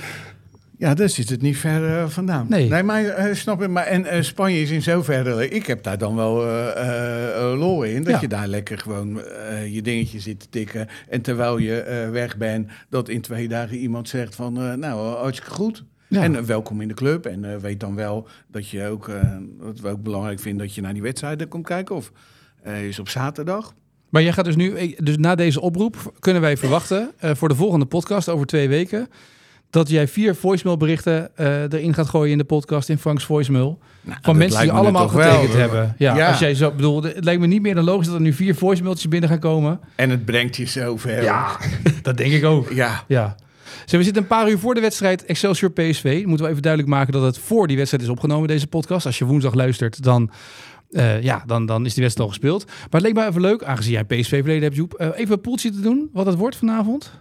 [SPEAKER 5] Ja, daar zit het niet ver uh, vandaan.
[SPEAKER 1] Nee.
[SPEAKER 5] nee, maar uh, snap je, maar en uh, Spanje is in zoverre. Ik heb daar dan wel uh, uh, lol in. Dat ja. je daar lekker gewoon uh, je dingetje zit te tikken. En terwijl je uh, weg bent, dat in twee dagen iemand zegt van, uh, nou, hartstikke goed. Ja. En uh, welkom in de club. En uh, weet dan wel dat je ook, uh, wat we ook belangrijk vinden, dat je naar die wedstrijden komt kijken. Of uh, is op zaterdag.
[SPEAKER 1] Maar jij gaat dus nu, dus na deze oproep, kunnen wij verwachten uh, voor de volgende podcast over twee weken. Dat jij vier voicemailberichten uh, erin gaat gooien in de podcast in Frank's voicemail. Nou, van mensen die allemaal getekend hebben. Ja, ja. Als jij zo bedoelt, het lijkt me niet meer dan logisch dat er nu vier voicemailtjes binnen gaan komen.
[SPEAKER 5] En het brengt je zoveel.
[SPEAKER 1] Ja, dat denk ik ook.
[SPEAKER 5] Ja.
[SPEAKER 1] ja. Zo, we zitten een paar uur voor de wedstrijd Excelsior P S V. Moeten we even duidelijk maken dat het voor die wedstrijd is opgenomen, deze podcast. Als je woensdag luistert, dan, uh, ja, dan, dan is die wedstrijd al gespeeld. Maar het leek me even leuk, aangezien jij P S V-verleden hebt, Joep. Uh, even een poeltje te doen, wat het wordt vanavond.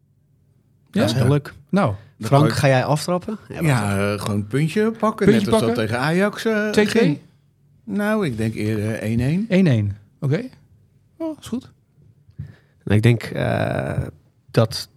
[SPEAKER 6] Ja, dat is heel leuk.
[SPEAKER 1] Nou,
[SPEAKER 6] Frank, ga jij aftrappen?
[SPEAKER 5] Ja, ja uh, gewoon een puntje pakken.
[SPEAKER 1] Puntje
[SPEAKER 5] net als
[SPEAKER 1] pakken?
[SPEAKER 5] dat tegen Ajax uh,
[SPEAKER 1] twee twee?
[SPEAKER 5] ging. Nou, ik denk eerder één-één.
[SPEAKER 1] één-één, oké. Okay. Oh, is goed.
[SPEAKER 6] Nou, ik denk uh, dat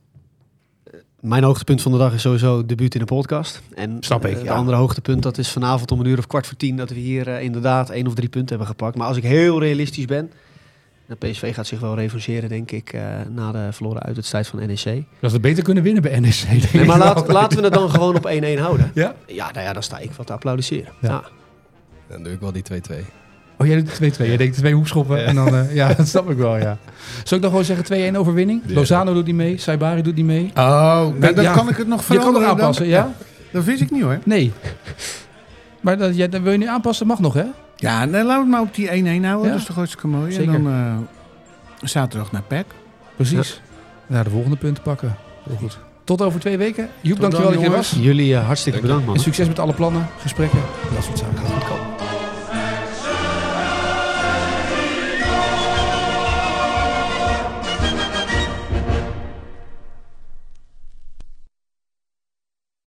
[SPEAKER 6] mijn hoogtepunt van de dag is sowieso debuut in de podcast. En
[SPEAKER 1] Snap ik,
[SPEAKER 6] uh,
[SPEAKER 1] ja.
[SPEAKER 6] de andere hoogtepunt, dat is vanavond om een uur of kwart voor tien dat we hier uh, inderdaad één of drie punten hebben gepakt. Maar als ik heel realistisch ben, de P S V gaat zich wel revancheren, denk ik, uh, na de verloren uitwedstrijd van N E C.
[SPEAKER 1] Dat we beter kunnen winnen bij N E C. Denk
[SPEAKER 6] nee, maar
[SPEAKER 1] ik
[SPEAKER 6] laat, laten we het dan gewoon op één-één houden.
[SPEAKER 1] Ja?
[SPEAKER 6] Ja, nou ja, dan sta ik wel te applaudisseren.
[SPEAKER 1] Ja.
[SPEAKER 6] Ja.
[SPEAKER 7] Dan doe ik wel die twee-twee.
[SPEAKER 1] Oh, jij doet twee-twee. Jij denkt twee hoepschoppen. Ja. En dan, uh, ja, dat snap ik wel, ja. Zal ik dan gewoon zeggen twee-één overwinning? Ja. Lozano doet niet mee, Saibari doet niet mee.
[SPEAKER 5] Oh, nou, dan ja. kan ik het nog veranderen.
[SPEAKER 1] Je kan nog aanpassen,
[SPEAKER 5] dan?
[SPEAKER 1] ja?
[SPEAKER 5] Dat wist ik niet, hoor.
[SPEAKER 1] Nee. Maar dat, ja, dan wil je nu aanpassen, mag nog, hè?
[SPEAKER 5] Ja, nee, laten we het maar op die één-één houden. Ja. Dat is toch hartstikke mooi.
[SPEAKER 1] Zeker.
[SPEAKER 5] En dan uh, zaterdag naar P E C.
[SPEAKER 1] Precies. Ja. Naar de volgende punten pakken. Heel goed. Tot over twee weken. Joep, dankjewel dat je was.
[SPEAKER 6] Jullie uh, hartstikke bedankt, man.
[SPEAKER 1] En succes met alle plannen, gesprekken, dat soort zaken. Gaat goed komen.